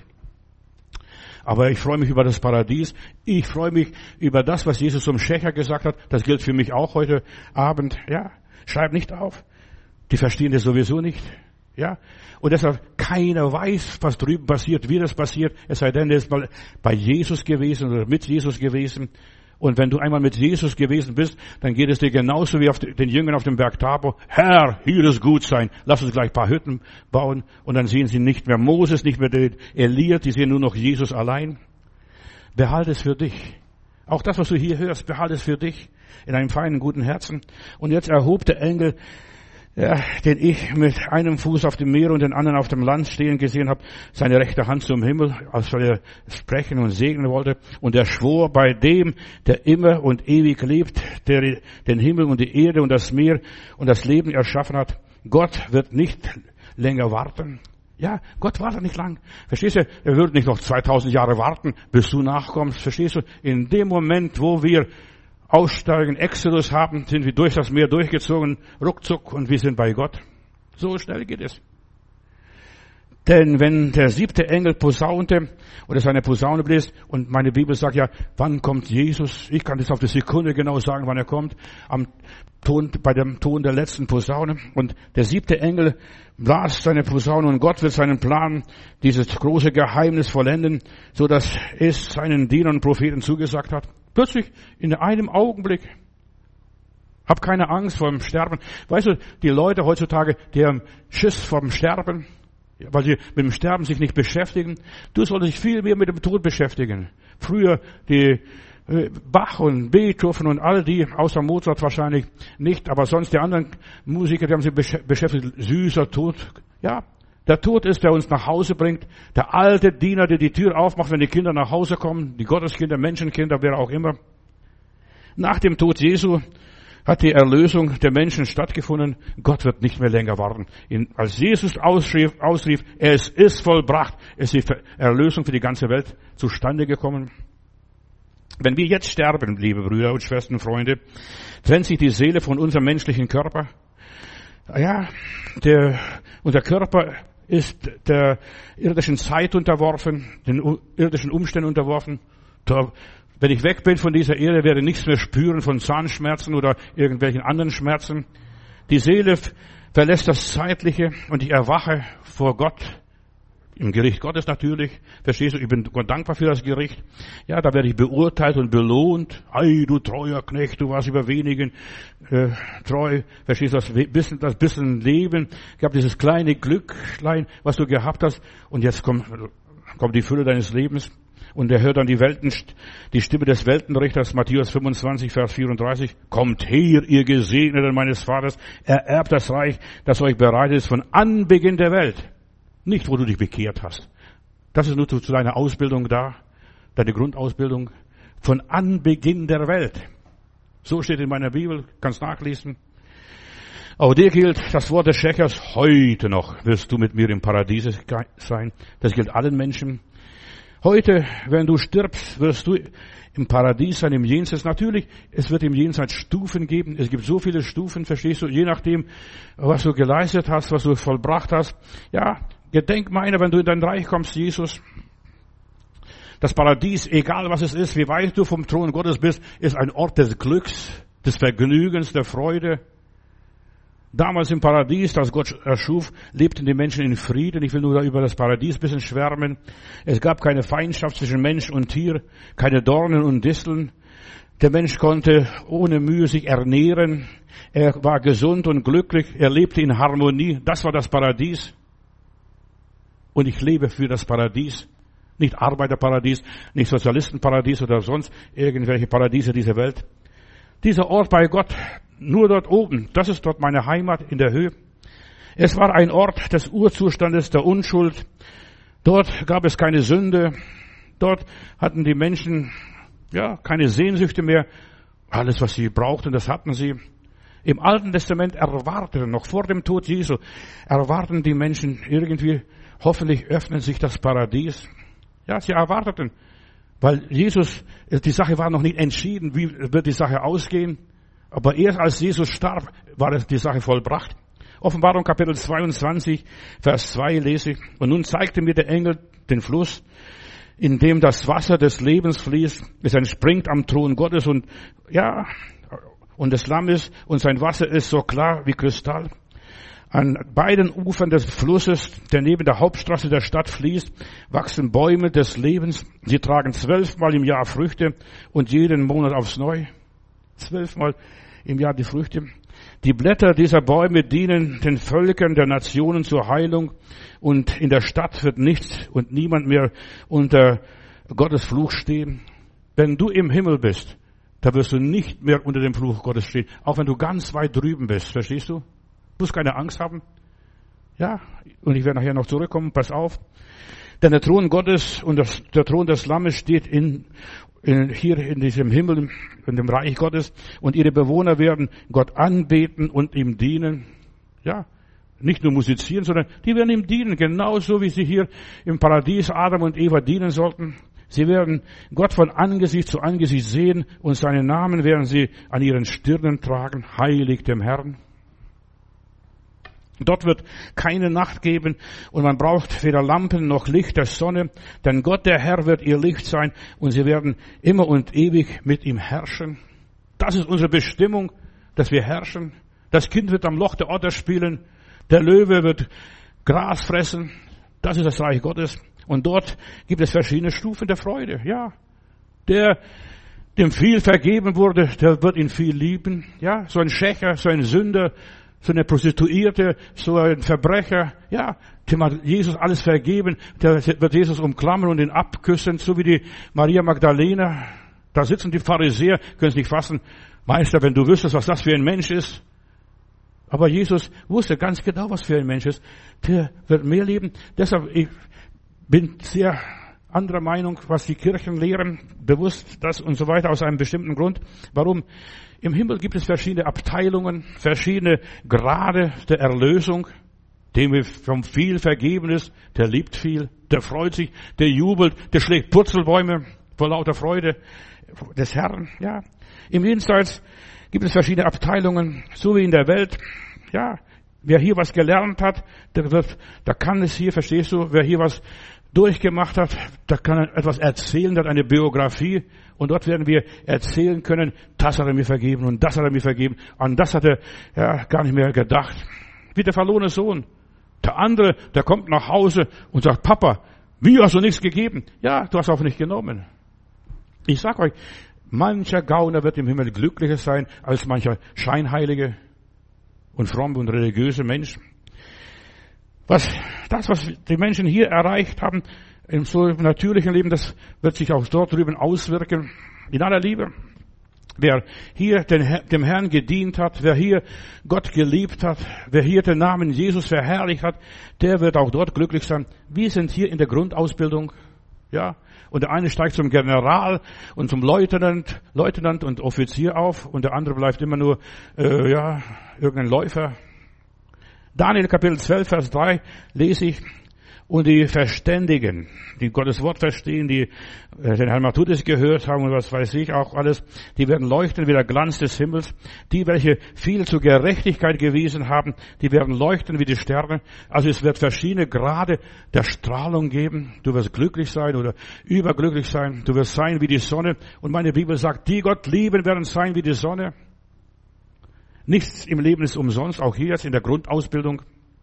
A: Aber ich freue mich über das Paradies. Ich freue mich über das, was Jesus zum Schächer gesagt hat. Das gilt für mich auch heute Abend. Ja, schreib nicht auf. Die verstehen das sowieso nicht. Ja, und deshalb keiner weiß, was drüben passiert, wie das passiert. Es sei denn, er ist mal bei Jesus gewesen oder mit Jesus gewesen. Und wenn du einmal mit Jesus gewesen bist, dann geht es dir genauso wie auf den Jüngern auf dem Berg Tabor. Herr, hier ist gut sein. Lass uns gleich ein paar Hütten bauen. Und dann sehen sie nicht mehr Moses, nicht mehr den Elia, die sehen nur noch Jesus allein. Behalte es für dich. Auch das, was du hier hörst, behalte es für dich in einem feinen, guten Herzen. Und jetzt erhob der Engel, den ich mit einem Fuß auf dem Meer und den anderen auf dem Land stehen gesehen habe, seine rechte Hand zum Himmel, als er sprechen und segnen wollte. Und er schwor bei dem, der immer und ewig lebt, der den Himmel und die Erde und das Meer und das Leben erschaffen hat. Gott wird nicht länger warten. Ja, Gott wartet nicht lang. Verstehst du? Er wird nicht noch 2000 Jahre warten, bis du nachkommst. Verstehst du? In dem Moment, wo wir aussteigen, Exodus haben, sind wir durch das Meer durchgezogen, ruckzuck, und wir sind bei Gott. So schnell geht es. Denn wenn der 7. Engel posaunte oder seine Posaune bläst, und meine Bibel sagt ja, wann kommt Jesus? Ich kann das auf die Sekunde genau sagen, wann er kommt, bei dem Ton der letzten Posaune. Und der 7. Engel blas seine Posaune und Gott wird seinen Plan, dieses große Geheimnis vollenden, so dass es seinen Dienern und Propheten zugesagt hat. Plötzlich, in einem Augenblick. Hab keine Angst vor dem Sterben. Weißt du, die Leute heutzutage, die haben Schiss vor dem Sterben, weil sie mit dem Sterben sich nicht beschäftigen. Du solltest dich viel mehr mit dem Tod beschäftigen. Früher die Bach und Beethoven und all die, außer Mozart wahrscheinlich nicht, aber sonst die anderen Musiker, die haben sich beschäftigt. Süßer Tod. Ja, der Tod ist, der uns nach Hause bringt. Der alte Diener, der die Tür aufmacht, wenn die Kinder nach Hause kommen. Die Gotteskinder, Menschenkinder, wer auch immer. Nach dem Tod Jesu hat die Erlösung der Menschen stattgefunden. Gott wird nicht mehr länger warten. Als Jesus ausrief, es ist vollbracht, ist die Erlösung für die ganze Welt zustande gekommen. Wenn wir jetzt sterben, liebe Brüder und Schwestern und Freunde, trennt sich die Seele von unserem menschlichen Körper. Ja, unser Körper ist der irdischen Zeit unterworfen, den irdischen Umständen unterworfen. Wenn ich weg bin von dieser Erde, werde ich nichts mehr spüren von Zahnschmerzen oder irgendwelchen anderen Schmerzen. Die Seele verlässt das Zeitliche und ich erwache vor Gott. Im Gericht Gottes natürlich. Verstehst du? Ich bin Gott dankbar für das Gericht. Ja, da werde ich beurteilt und belohnt. Ei, du treuer Knecht, du warst über wenigen treu. Verstehst du? Das bisschen Leben. Gab dieses kleine Glücklein, was du gehabt hast. Und jetzt kommt die Fülle deines Lebens. Und er hört dann die Stimme des Weltenrichters, Matthäus 25, Vers 34. Kommt her, ihr Gesegneten meines Vaters, ererbt das Reich, das euch bereitet ist von Anbeginn der Welt. Nicht, wo du dich bekehrt hast. Das ist nur zu deiner Ausbildung da, deine Grundausbildung. Von Anbeginn der Welt. So steht in meiner Bibel, kannst nachlesen. Auch dir gilt das Wort des Schächers, heute noch wirst du mit mir im Paradiese sein. Das gilt allen Menschen. Heute, wenn du stirbst, wirst du im Paradies sein, im Jenseits. Natürlich, es wird im Jenseits Stufen geben. Es gibt so viele Stufen, verstehst du, je nachdem, was du geleistet hast, was du vollbracht hast. Ja, gedenk meiner, wenn du in dein Reich kommst, Jesus. Das Paradies, egal was es ist, wie weit du vom Thron Gottes bist, ist ein Ort des Glücks, des Vergnügens, der Freude. Damals im Paradies, das Gott erschuf, lebten die Menschen in Frieden. Ich will nur über das Paradies ein bisschen schwärmen. Es gab keine Feindschaft zwischen Mensch und Tier, keine Dornen und Disteln. Der Mensch konnte ohne Mühe sich ernähren. Er war gesund und glücklich. Er lebte in Harmonie. Das war das Paradies. Und ich lebe für das Paradies. Nicht Arbeiterparadies, nicht Sozialistenparadies oder sonst irgendwelche Paradiese dieser Welt. Dieser Ort bei Gott, nur dort oben, das ist dort meine Heimat in der Höhe. Es war ein Ort des Urzustandes, der Unschuld. Dort gab es keine Sünde. Dort hatten die Menschen, keine Sehnsüchte mehr. Alles, was sie brauchten, das hatten sie. Im Alten Testament erwarteten, noch vor dem Tod Jesu, erwarteten die Menschen irgendwie, hoffentlich öffnet sich das Paradies. Ja, sie erwarteten, weil die Sache war noch nicht entschieden, wie wird die Sache ausgehen. Aber erst als Jesus starb, war die Sache vollbracht. Offenbarung Kapitel 22, Vers 2 lese ich. Und nun zeigte mir der Engel den Fluss, in dem das Wasser des Lebens fließt. Es entspringt am Thron Gottes und des Lammes und sein Wasser ist so klar wie Kristall. An beiden Ufern des Flusses, der neben der Hauptstraße der Stadt fließt, wachsen Bäume des Lebens. Sie tragen 12-mal im Jahr Früchte und jeden Monat aufs Neue. 12-mal im Jahr die Früchte. Die Blätter dieser Bäume dienen den Völkern der Nationen zur Heilung und in der Stadt wird nichts und niemand mehr unter Gottes Fluch stehen. Wenn du im Himmel bist, da wirst du nicht mehr unter dem Fluch Gottes stehen, auch wenn du ganz weit drüben bist, verstehst du? Du musst keine Angst haben. Ja, und ich werde nachher noch zurückkommen, pass auf. Denn der Thron Gottes und der Thron des Lammes steht hier in diesem Himmel, in dem Reich Gottes, und ihre Bewohner werden Gott anbeten und ihm dienen. Ja, nicht nur musizieren, sondern die werden ihm dienen, genauso wie sie hier im Paradies Adam und Eva dienen sollten. Sie werden Gott von Angesicht zu Angesicht sehen und seinen Namen werden sie an ihren Stirnen tragen, heilig dem Herrn. Dort wird keine Nacht geben und man braucht weder Lampen noch Licht der Sonne, denn Gott, der Herr, wird ihr Licht sein und sie werden immer und ewig mit ihm herrschen. Das ist unsere Bestimmung, dass wir herrschen. Das Kind wird am Loch der Otter spielen, der Löwe wird Gras fressen. Das ist das Reich Gottes. Und dort gibt es verschiedene Stufen der Freude. Ja, der dem viel vergeben wurde, der wird ihn viel lieben. Ja, so ein Schächer, so ein Sünder, so eine Prostituierte, so ein Verbrecher, ja, dem hat Jesus alles vergeben, der wird Jesus umklammern und ihn abküssen, so wie die Maria Magdalena. Da sitzen die Pharisäer, können es nicht fassen. Meister, wenn du wüsstest, was das für ein Mensch ist. Aber Jesus wusste ganz genau, was für ein Mensch ist. Der wird mehr leben. Deshalb, ich bin sehr anderer Meinung, was die Kirchen lehren, bewusst das und so weiter, aus einem bestimmten Grund. Warum? Im Himmel gibt es verschiedene Abteilungen, verschiedene Grade der Erlösung. Dem vom viel vergeben ist, der liebt viel, der freut sich, der jubelt, der schlägt Purzelbäume vor lauter Freude des Herrn. Ja, im Jenseits gibt es verschiedene Abteilungen, so wie in der Welt. Ja, wer hier was gelernt hat, der kann es hier, verstehst du, wer hier was durchgemacht hat, da kann er etwas erzählen, der hat eine Biografie und dort werden wir erzählen können, das hat er mir vergeben und das hat er mir vergeben, an das hat er ja gar nicht mehr gedacht. Wie der verlorene Sohn. Der andere, der kommt nach Hause und sagt, Papa, wie hast du nichts gegeben? Ja, du hast auch nicht genommen. Ich sag euch, mancher Gauner wird im Himmel glücklicher sein als mancher scheinheilige und fromme und religiöse Mensch. Was die Menschen hier erreicht haben, im so natürlichen Leben, das wird sich auch dort drüben auswirken. In aller Liebe. Wer hier dem Herrn gedient hat, wer hier Gott geliebt hat, wer hier den Namen Jesus verherrlicht hat, der wird auch dort glücklich sein. Wir sind hier in der Grundausbildung, ja. Und der eine steigt zum General und zum Leutnant und Offizier auf und der andere bleibt immer nur, irgendein Läufer. Daniel Kapitel 12, Vers 3 lese ich. Und die Verständigen, die Gottes Wort verstehen, die den Herrn Matthäus gehört haben und was weiß ich auch alles, die werden leuchten wie der Glanz des Himmels. Die, welche viel zur Gerechtigkeit gewiesen haben, die werden leuchten wie die Sterne. Also es wird verschiedene Grade der Strahlung geben. Du wirst glücklich sein oder überglücklich sein. Du wirst sein wie die Sonne. Und meine Bibel sagt, die Gott lieben, werden sein wie die Sonne. Nichts im Leben ist umsonst, auch hier jetzt in der Grundausbildung.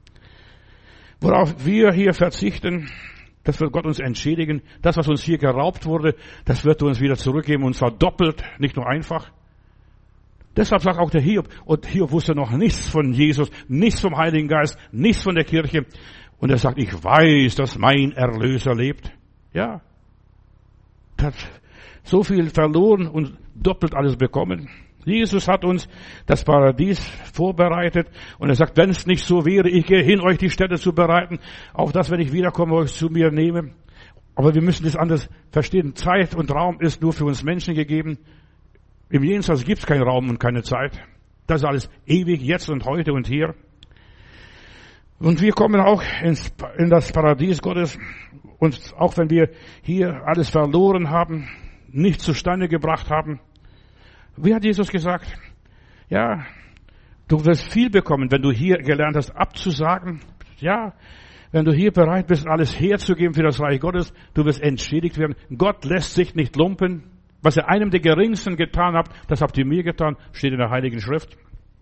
A: Worauf wir hier verzichten, das wird Gott uns entschädigen. Das, was uns hier geraubt wurde, das wird er uns wieder zurückgeben und zwar doppelt, nicht nur einfach. Deshalb sagt auch der Hiob, und Hiob wusste noch nichts von Jesus, nichts vom Heiligen Geist, nichts von der Kirche. Und er sagt, ich weiß, dass mein Erlöser lebt. Ja, er hat so viel verloren und doppelt alles bekommen. Jesus hat uns das Paradies vorbereitet und er sagt, wenn es nicht so wäre, ich gehe hin, euch die Städte zu bereiten, auf das, wenn ich wiederkomme, euch zu mir nehme. Aber wir müssen das anders verstehen. Zeit und Raum ist nur für uns Menschen gegeben. Im Jenseits gibt es keinen Raum und keine Zeit. Das ist alles ewig, jetzt und heute und hier. Und wir kommen auch in das Paradies Gottes und auch wenn wir hier alles verloren haben, nichts zustande gebracht haben, wie hat Jesus gesagt? Ja, du wirst viel bekommen, wenn du hier gelernt hast, abzusagen. Ja, wenn du hier bereit bist, alles herzugeben für das Reich Gottes, du wirst entschädigt werden. Gott lässt sich nicht lumpen. Was ihr einem der Geringsten getan habt, das habt ihr mir getan, steht in der Heiligen Schrift.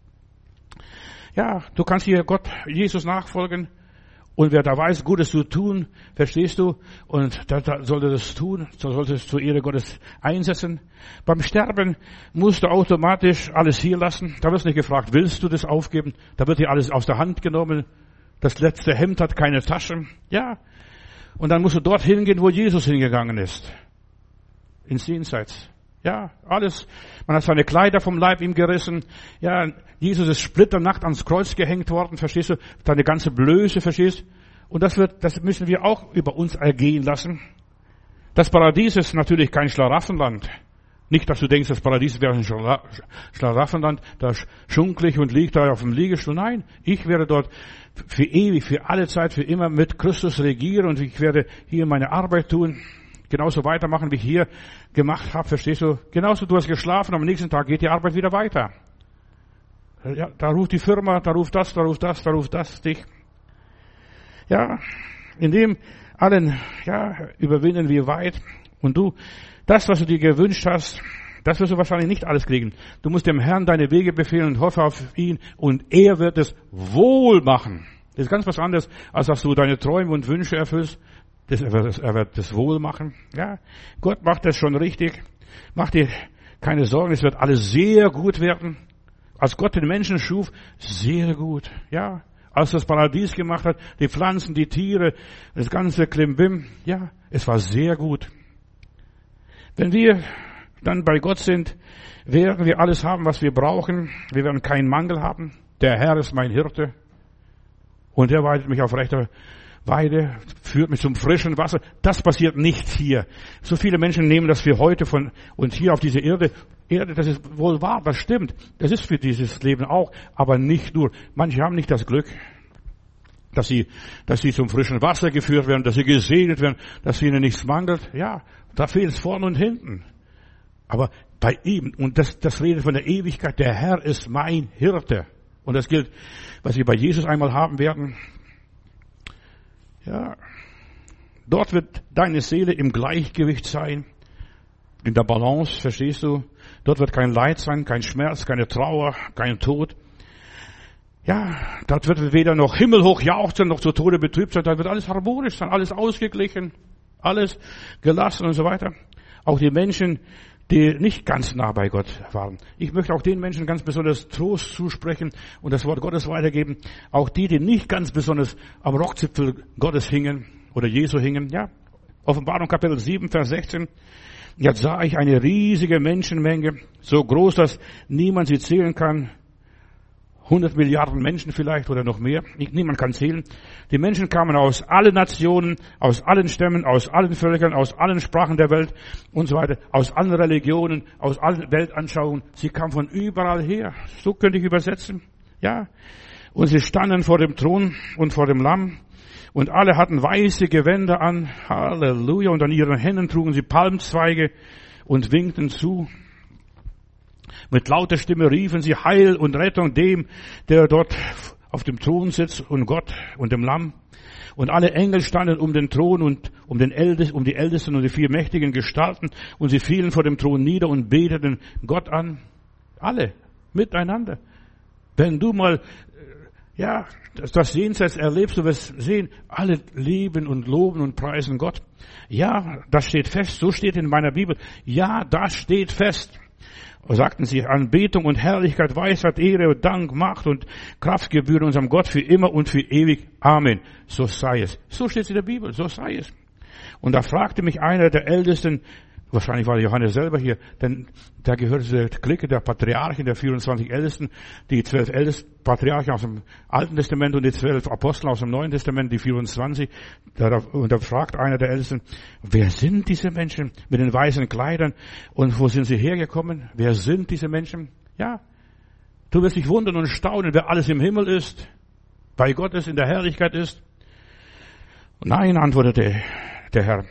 A: Ja, du kannst hier Jesus nachfolgen. Und wer da weiß, Gutes zu tun, verstehst du? Und da sollte das tun, so sollte es zur Ehre Gottes einsetzen. Beim Sterben musst du automatisch alles hier lassen. Da wirst du nicht gefragt, willst du das aufgeben? Da wird dir alles aus der Hand genommen. Das letzte Hemd hat keine Tasche. Ja. Und dann musst du dort hingehen, wo Jesus hingegangen ist. Ins Jenseits. Ja, alles. Man hat seine Kleider vom Leib ihm gerissen. Ja, Jesus ist splitternackt ans Kreuz gehängt worden, verstehst du? Deine ganze Blöße, verstehst? Und das müssen wir auch über uns ergehen lassen. Das Paradies ist natürlich kein Schlaraffenland. Nicht, dass du denkst, das Paradies wäre ein Schlaraffenland, da schunkle ich und liege da auf dem Liegestuhl. Nein, ich werde dort für ewig, für alle Zeit, für immer mit Christus regieren und ich werde hier meine Arbeit tun. Genauso weitermachen, wie ich hier gemacht habe, verstehst du? Genauso, du hast geschlafen, am nächsten Tag geht die Arbeit wieder weiter. Ja, da ruft die Firma, da ruft das dich. Ja, in dem allen, ja, überwinden wir weit. Und du, das, was du dir gewünscht hast, das wirst du wahrscheinlich nicht alles kriegen. Du musst dem Herrn deine Wege befehlen und hoffe auf ihn und er wird es wohl machen. Das ist ganz was anderes, als dass du deine Träume und Wünsche erfüllst. Er wird das wohl machen. Ja, Gott macht das schon richtig. Mach dir keine Sorgen, es wird alles sehr gut werden. Als Gott den Menschen schuf, sehr gut. Ja, als das Paradies gemacht hat, die Pflanzen, die Tiere, das ganze Klimbim. Ja, es war sehr gut. Wenn wir dann bei Gott sind, werden wir alles haben, was wir brauchen. Wir werden keinen Mangel haben. Der Herr ist mein Hirte. Und er weidet mich auf rechter Weide, führt mich zum frischen Wasser. Das passiert nicht hier. So viele Menschen nehmen das für heute von und hier auf diese Erde, das ist wohl wahr, das stimmt. Das ist für dieses Leben auch, aber nicht nur. Manche haben nicht das Glück, dass sie zum frischen Wasser geführt werden, dass sie gesegnet werden, dass ihnen nichts mangelt. Ja, da fehlt es vorne und hinten. Aber bei ihm, und das redet von der Ewigkeit, der Herr ist mein Hirte. Und das gilt, was wir bei Jesus einmal haben werden. Ja, dort wird deine Seele im Gleichgewicht sein, in der Balance, verstehst du? Dort wird kein Leid sein, kein Schmerz, keine Trauer, kein Tod. Ja, dort wird weder noch himmelhoch jauchzen, noch zu Tode betrübt sein. Da wird alles harmonisch sein, alles ausgeglichen, alles gelassen und so weiter. Auch die Menschen, die nicht ganz nah bei Gott waren. Ich möchte auch den Menschen ganz besonders Trost zusprechen und das Wort Gottes weitergeben. Auch die nicht ganz besonders am Rockzipfel Gottes hingen oder Jesu hingen. Ja, Offenbarung Kapitel 7, Vers 16. Jetzt sah ich eine riesige Menschenmenge, so groß, dass niemand sie zählen kann. 100 Milliarden Menschen vielleicht oder noch mehr. Niemand kann zählen. Die Menschen kamen aus allen Nationen, aus allen Stämmen, aus allen Völkern, aus allen Sprachen der Welt und so weiter, aus allen Religionen, aus allen Weltanschauungen. Sie kamen von überall her. So könnte ich übersetzen. Ja. Und sie standen vor dem Thron und vor dem Lamm. Und alle hatten weiße Gewänder an. Halleluja. Und an ihren Händen trugen sie Palmzweige und winkten zu. Mit lauter Stimme riefen sie Heil und Rettung dem, der dort auf dem Thron sitzt und Gott und dem Lamm. Und alle Engel standen um den Thron und um die Ältesten und die 4 mächtigen Gestalten. Und sie fielen vor dem Thron nieder und beteten Gott an. Alle miteinander. Wenn du mal, ja, das Jenseits erlebst, du wirst sehen, alle lieben und loben und preisen Gott. Ja, das steht fest. So steht in meiner Bibel. Ja, das steht fest. Und sagten sie, Anbetung und Herrlichkeit, Weisheit, Ehre und Dank, Macht und Kraft gebühren unserem Gott für immer und für ewig. Amen. So sei es. So steht es in der Bibel. So sei es. Und da fragte mich einer der Ältesten, wahrscheinlich war Johannes selber hier, denn da gehört zur Clique der Patriarchen, der 24 Ältesten, die 12 ältesten Patriarchen aus dem Alten Testament und die 12 Apostel aus dem Neuen Testament, die 24. Und da fragt einer der Ältesten, wer sind diese Menschen mit den weißen Kleidern und wo sind sie hergekommen? Wer sind diese Menschen? Ja, du wirst dich wundern und staunen, wer alles im Himmel ist, bei Gott ist, in der Herrlichkeit ist. Nein, antwortete der Herr,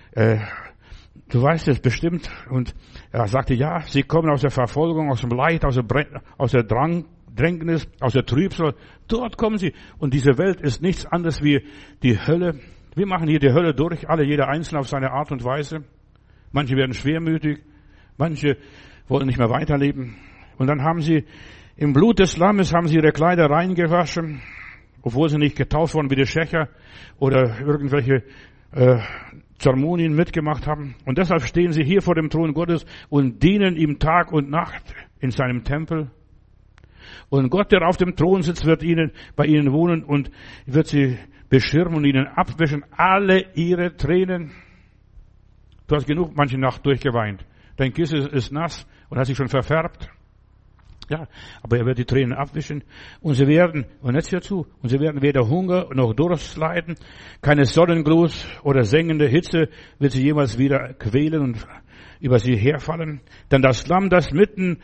A: du weißt es bestimmt. Und er sagte, ja, sie kommen aus der Verfolgung, aus dem Leid, aus der Drängnis, aus der Trübsal. Dort kommen sie. Und diese Welt ist nichts anderes wie die Hölle. Wir machen hier die Hölle durch, jeder Einzelne auf seine Art und Weise. Manche werden schwermütig, manche wollen nicht mehr weiterleben. Und dann haben sie im Blut des Lammes haben sie ihre Kleider reingewaschen, obwohl sie nicht getauft wurden wie die Schächer oder irgendwelche Zeremonien mitgemacht haben. Und deshalb stehen sie hier vor dem Thron Gottes und dienen ihm Tag und Nacht in seinem Tempel. Und Gott, der auf dem Thron sitzt, wird bei ihnen wohnen und wird sie beschirmen und ihnen abwischen alle ihre Tränen. Du hast genug manche Nacht durchgeweint. Dein Kissen ist nass und hat sich schon verfärbt. Ja, aber er wird die Tränen abwischen und sie werden, und jetzt hör zu, und sie werden weder Hunger noch Durst leiden, keine Sonnenglut oder sengende Hitze wird sie jemals wieder quälen und über sie herfallen. Denn das Lamm, das mitten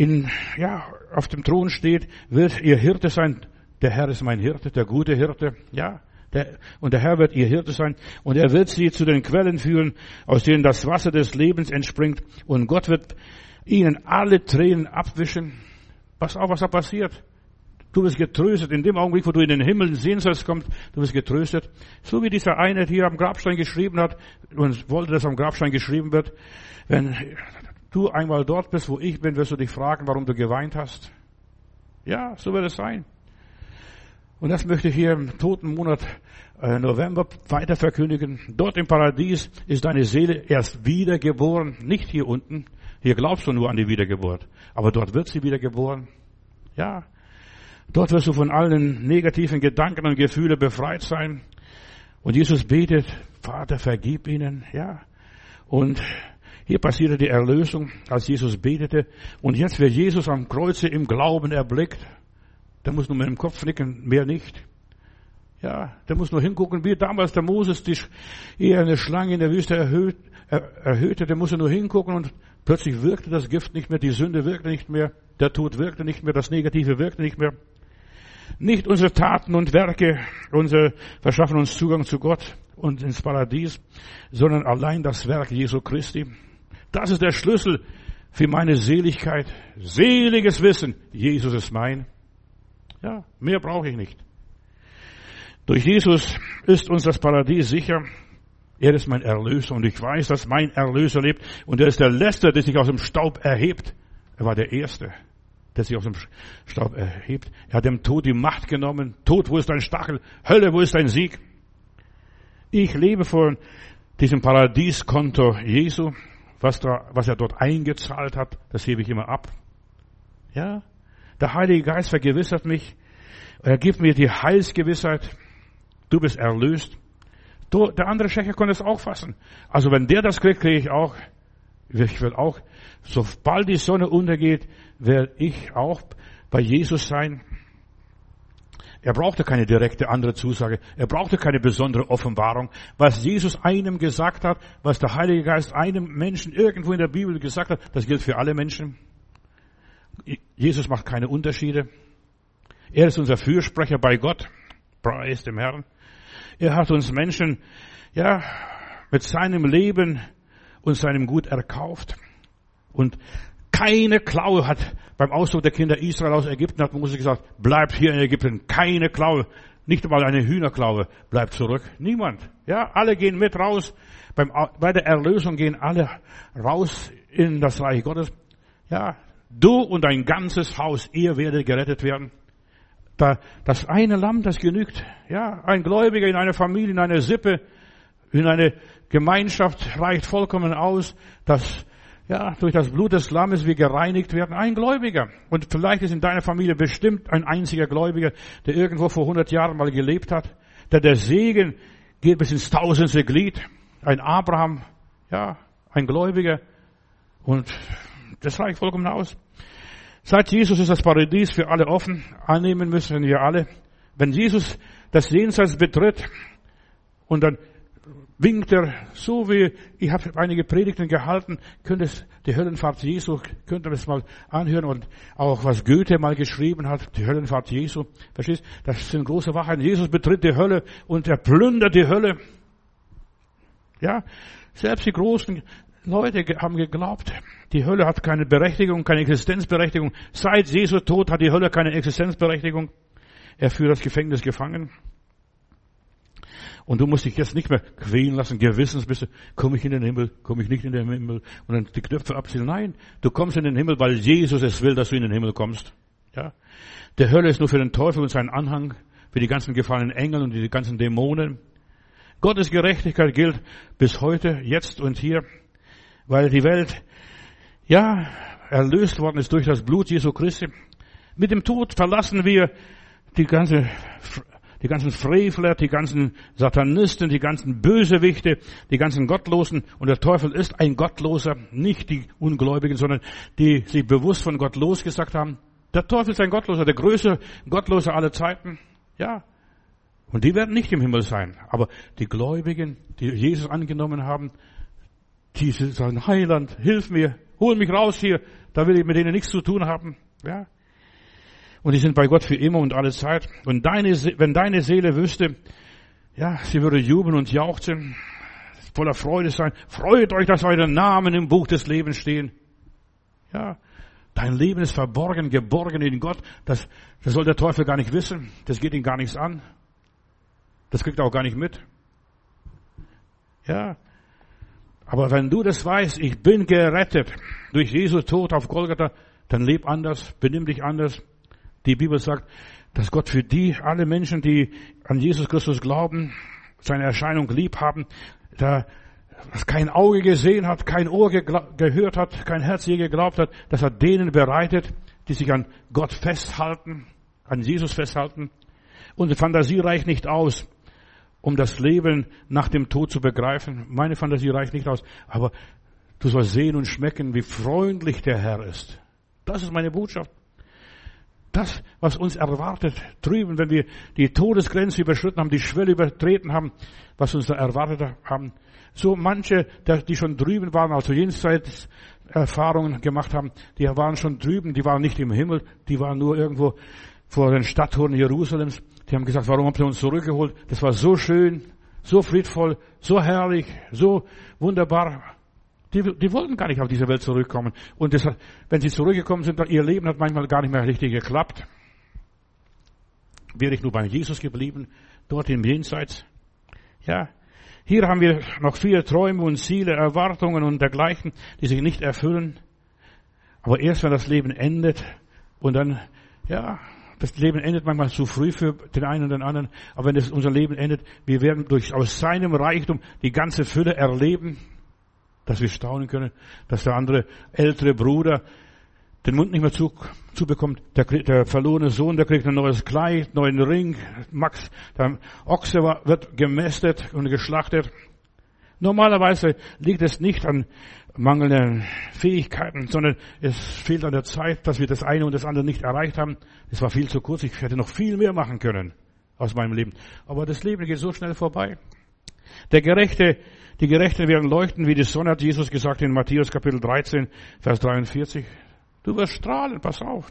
A: auf dem Thron steht, wird ihr Hirte sein. Der Herr ist mein Hirte, der gute Hirte, ja. Und der Herr wird ihr Hirte sein und er wird sie zu den Quellen führen, aus denen das Wasser des Lebens entspringt und Gott wird ihnen alle Tränen abwischen. Pass auf, was da passiert. Du wirst getröstet. In dem Augenblick, wo du in den Himmel sehen sollst, kommt, du wirst getröstet. So wie dieser eine hier am Grabstein geschrieben hat und wollte, dass am Grabstein geschrieben wird. Wenn du einmal dort bist, wo ich bin, wirst du dich fragen, warum du geweint hast. Ja, so wird es sein. Und das möchte ich hier im Totenmonat November weiter verkündigen. Dort im Paradies ist deine Seele erst wiedergeboren, nicht hier unten. Hier glaubst du nur an die Wiedergeburt. Aber dort wird sie wiedergeboren. Ja. Dort wirst du von allen negativen Gedanken und Gefühlen befreit sein. Und Jesus betet, Vater, vergib ihnen. Ja. Und hier passierte die Erlösung, als Jesus betete. Und jetzt wird Jesus am Kreuze im Glauben erblickt. Der muss nur mit dem Kopf nicken, mehr nicht. Ja, der muss nur hingucken, wie damals der Moses eher eine Schlange in der Wüste erhöhte. Der musste nur hingucken und plötzlich wirkte das Gift nicht mehr, die Sünde wirkte nicht mehr, der Tod wirkte nicht mehr, das Negative wirkte nicht mehr. Nicht unsere Taten und Werke, verschaffen uns Zugang zu Gott und ins Paradies, sondern allein das Werk Jesu Christi. Das ist der Schlüssel für meine Seligkeit. Seliges Wissen, Jesus ist mein. Ja, mehr brauche ich nicht. Durch Jesus ist uns das Paradies sicher. Er ist mein Erlöser und ich weiß, dass mein Erlöser lebt und er ist der Letzte, der sich aus dem Staub erhebt. Er war der Erste, der sich aus dem Staub erhebt. Er hat dem Tod die Macht genommen. Tod, wo ist dein Stachel? Hölle, wo ist dein Sieg? Ich lebe von diesem Paradieskonto Jesu, was er dort eingezahlt hat, das hebe ich immer ab. Ja, der Heilige Geist vergewissert mich. Er gibt mir die Heilsgewissheit. Du bist erlöst. Der andere Schächer konnte es auch fassen. Also wenn der das kriegt, kriege ich auch. Ich will auch, sobald die Sonne untergeht, werde ich auch bei Jesus sein. Er brauchte keine direkte andere Zusage. Er brauchte keine besondere Offenbarung. Was Jesus einem gesagt hat, was der Heilige Geist einem Menschen irgendwo in der Bibel gesagt hat, das gilt für alle Menschen. Jesus macht keine Unterschiede. Er ist unser Fürsprecher bei Gott. Preis dem Herrn. Er hat uns Menschen, ja, mit seinem Leben und seinem Gut erkauft. Und keine Klaue hat beim Auszug der Kinder Israel aus Ägypten, hat Mose gesagt, bleibt hier in Ägypten. Keine Klaue. Nicht einmal eine Hühnerklaue bleibt zurück. Niemand. Ja, alle gehen mit raus. Bei der Erlösung gehen alle raus in das Reich Gottes. Ja, du und dein ganzes Haus, ihr werdet gerettet werden. Das eine Lamm, das genügt. Ja, ein Gläubiger in einer Familie, in einer Sippe, in einer Gemeinschaft reicht vollkommen aus, dass ja durch das Blut des Lammes wir gereinigt werden. Ein Gläubiger. Und vielleicht ist in deiner Familie bestimmt ein einziger Gläubiger, der irgendwo vor 100 Jahren mal gelebt hat. Der Segen geht bis ins 1000. Glied. Ein Abraham, ja, ein Gläubiger. Und das reicht vollkommen aus. Seit Jesus ist das Paradies für alle offen. Annehmen müssen wir alle. Wenn Jesus das Jenseits betritt und dann winkt er, so wie, ich habe einige Predigten gehalten, die Höllenfahrt Jesu, könnt ihr das mal anhören und auch was Goethe mal geschrieben hat, die Höllenfahrt Jesu. Verstehst? Das sind große Wahrheiten. Jesus betritt die Hölle und er plündert die Hölle. Ja, selbst die großen Leute haben geglaubt, die Hölle hat keine Berechtigung, keine Existenzberechtigung. Seit Jesu Tod hat die Hölle keine Existenzberechtigung. Er führt das Gefängnis gefangen. Und du musst dich jetzt nicht mehr quälen lassen, gewissensbisse, komme ich in den Himmel, komme ich nicht in den Himmel und dann die Knöpfe abziehen. Nein, du kommst in den Himmel, weil Jesus es will, dass du in den Himmel kommst. Ja, der Hölle ist nur für den Teufel und seinen Anhang, für die ganzen gefallenen Engel und die ganzen Dämonen. Gottes Gerechtigkeit gilt bis heute, jetzt und hier, weil die Welt, ja, erlöst worden ist durch das Blut Jesu Christi. Mit dem Tod verlassen wir die ganzen Frevler, die ganzen Satanisten, die ganzen Bösewichte, die ganzen Gottlosen. Und der Teufel ist ein Gottloser, nicht die Ungläubigen, sondern die sich bewusst von Gott losgesagt haben. Der Teufel ist ein Gottloser, der größte Gottloser aller Zeiten. Ja. Und die werden nicht im Himmel sein. Aber die Gläubigen, die Jesus angenommen haben, die sagen, Heiland, hilf mir, hol mich raus hier, da will ich mit denen nichts zu tun haben. Ja. Und die sind bei Gott für immer und alle Zeit. Und wenn deine Seele wüsste, ja, sie würde jubeln und jauchzen, voller Freude sein. Freut euch, dass eure Namen im Buch des Lebens stehen. Ja, Dein Leben ist verborgen, geborgen in Gott. Das soll der Teufel gar nicht wissen. Das geht ihn gar nichts an. Das kriegt er auch gar nicht mit. Ja. Aber wenn du das weißt, ich bin gerettet durch Jesu Tod auf Golgatha, dann leb anders, benimm dich anders. Die Bibel sagt, dass Gott für alle Menschen, die an Jesus Christus glauben, seine Erscheinung lieb haben, da was kein Auge gesehen hat, kein Ohr gehört hat, kein Herz je geglaubt hat, dass er denen bereitet, die sich an Gott festhalten, an Jesus festhalten. Unsere Fantasie reicht nicht aus, um das Leben nach dem Tod zu begreifen. Meine Fantasie reicht nicht aus. Aber du sollst sehen und schmecken, wie freundlich der Herr ist. Das ist meine Botschaft. Das, was uns erwartet drüben, wenn wir die Todesgrenze überschritten haben, die Schwelle übertreten haben, was uns da erwartet haben. So manche, die schon drüben waren, also jenseits Erfahrungen gemacht haben, die waren schon drüben, die waren nicht im Himmel, die waren nur irgendwo vor den Stadttoren Jerusalems. Die haben gesagt, warum habt ihr uns zurückgeholt? Das war so schön, so friedvoll, so herrlich, so wunderbar. Die wollten gar nicht auf diese Welt zurückkommen. Und deshalb, wenn sie zurückgekommen sind, ihr Leben hat manchmal gar nicht mehr richtig geklappt. Wäre ich nur bei Jesus geblieben, dort im Jenseits. Ja, hier haben wir noch viele Träume und Ziele, Erwartungen und dergleichen, die sich nicht erfüllen. Aber erst wenn das Leben endet und dann, ja, das Leben endet manchmal zu früh für den einen und den anderen. Aber wenn unser Leben endet, wir werden aus seinem Reichtum die ganze Fülle erleben, dass wir staunen können, dass der andere ältere Bruder den Mund nicht mehr zubekommt. Der verlorene Sohn, der kriegt ein neues Kleid, neuen Ring. Max, der Ochse wird gemästet und geschlachtet. Normalerweise liegt es nicht an mangelnden Fähigkeiten, sondern es fehlt an der Zeit, dass wir das eine und das andere nicht erreicht haben. Es war viel zu kurz. Ich hätte noch viel mehr machen können aus meinem Leben. Aber das Leben geht so schnell vorbei. Die Gerechten werden leuchten wie die Sonne, hat Jesus gesagt in Matthäus Kapitel 13, Vers 43. Du wirst strahlen, pass auf.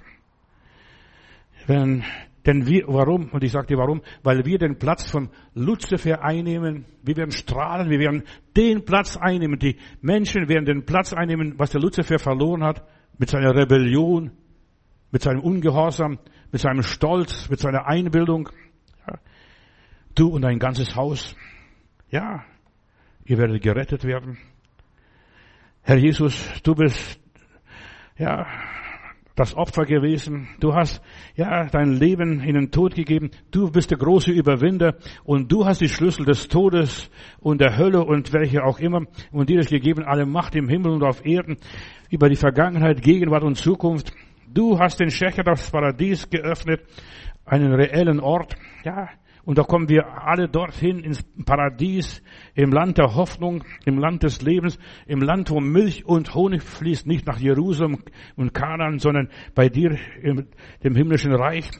A: Warum? Und ich sage dir warum? Weil wir den Platz von Luzifer einnehmen. Wir werden strahlen, wir werden den Platz einnehmen. Die Menschen werden den Platz einnehmen, was der Luzifer verloren hat, mit seiner Rebellion, mit seinem Ungehorsam, mit seinem Stolz, mit seiner Einbildung. Ja. Du und dein ganzes Haus. Ja, ihr werdet gerettet werden. Herr Jesus, du bist, ja, das Opfer gewesen. Du hast, ja, dein Leben in den Tod gegeben. Du bist der große Überwinder und du hast die Schlüssel des Todes und der Hölle und welche auch immer. Und dir ist gegeben alle Macht im Himmel und auf Erden über die Vergangenheit, Gegenwart und Zukunft. Du hast den Schächer das Paradies geöffnet, einen reellen Ort, ja. Und da kommen wir alle dorthin ins Paradies, im Land der Hoffnung, im Land des Lebens, im Land, wo Milch und Honig fließt, nicht nach Jerusalem und Kanaan, sondern bei dir im himmlischen Reich.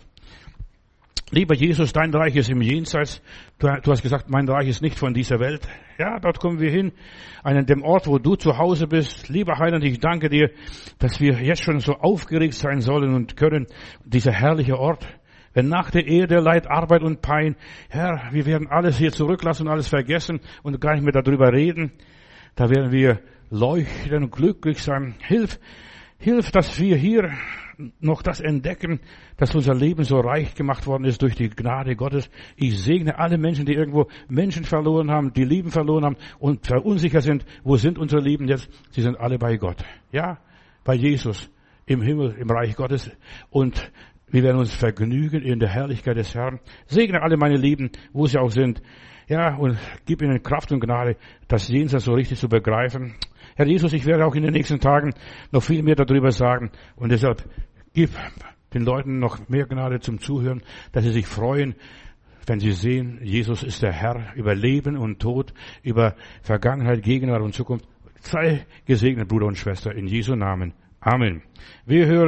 A: Lieber Jesus, dein Reich ist im Jenseits. Du hast gesagt, mein Reich ist nicht von dieser Welt. Ja, dort kommen wir hin, an dem Ort, wo du zu Hause bist. Lieber Heiland, ich danke dir, dass wir jetzt schon so aufgeregt sein sollen und können. Dieser herrliche Ort. Wenn nach der Erde Leid, Arbeit und Pein, Herr, wir werden alles hier zurücklassen und alles vergessen und gar nicht mehr darüber reden. Da werden wir leuchten und glücklich sein. Hilf, dass wir hier noch das entdecken, dass unser Leben so reich gemacht worden ist durch die Gnade Gottes. Ich segne alle Menschen, die irgendwo Menschen verloren haben, die Lieben verloren haben und verunsichert sind. Wo sind unsere Lieben jetzt? Sie sind alle bei Gott. Ja, bei Jesus im Himmel, im Reich Gottes. Und wir werden uns vergnügen in der Herrlichkeit des Herrn. Segne alle meine Lieben, wo sie auch sind. Ja, und gib ihnen Kraft und Gnade, das Jenseits so richtig zu begreifen. Herr Jesus, ich werde auch in den nächsten Tagen noch viel mehr darüber sagen. Und deshalb gib den Leuten noch mehr Gnade zum Zuhören, dass sie sich freuen, wenn sie sehen, Jesus ist der Herr über Leben und Tod, über Vergangenheit, Gegenwart und Zukunft. Sei gesegnet, Bruder und Schwester, in Jesu Namen. Amen. Wir hören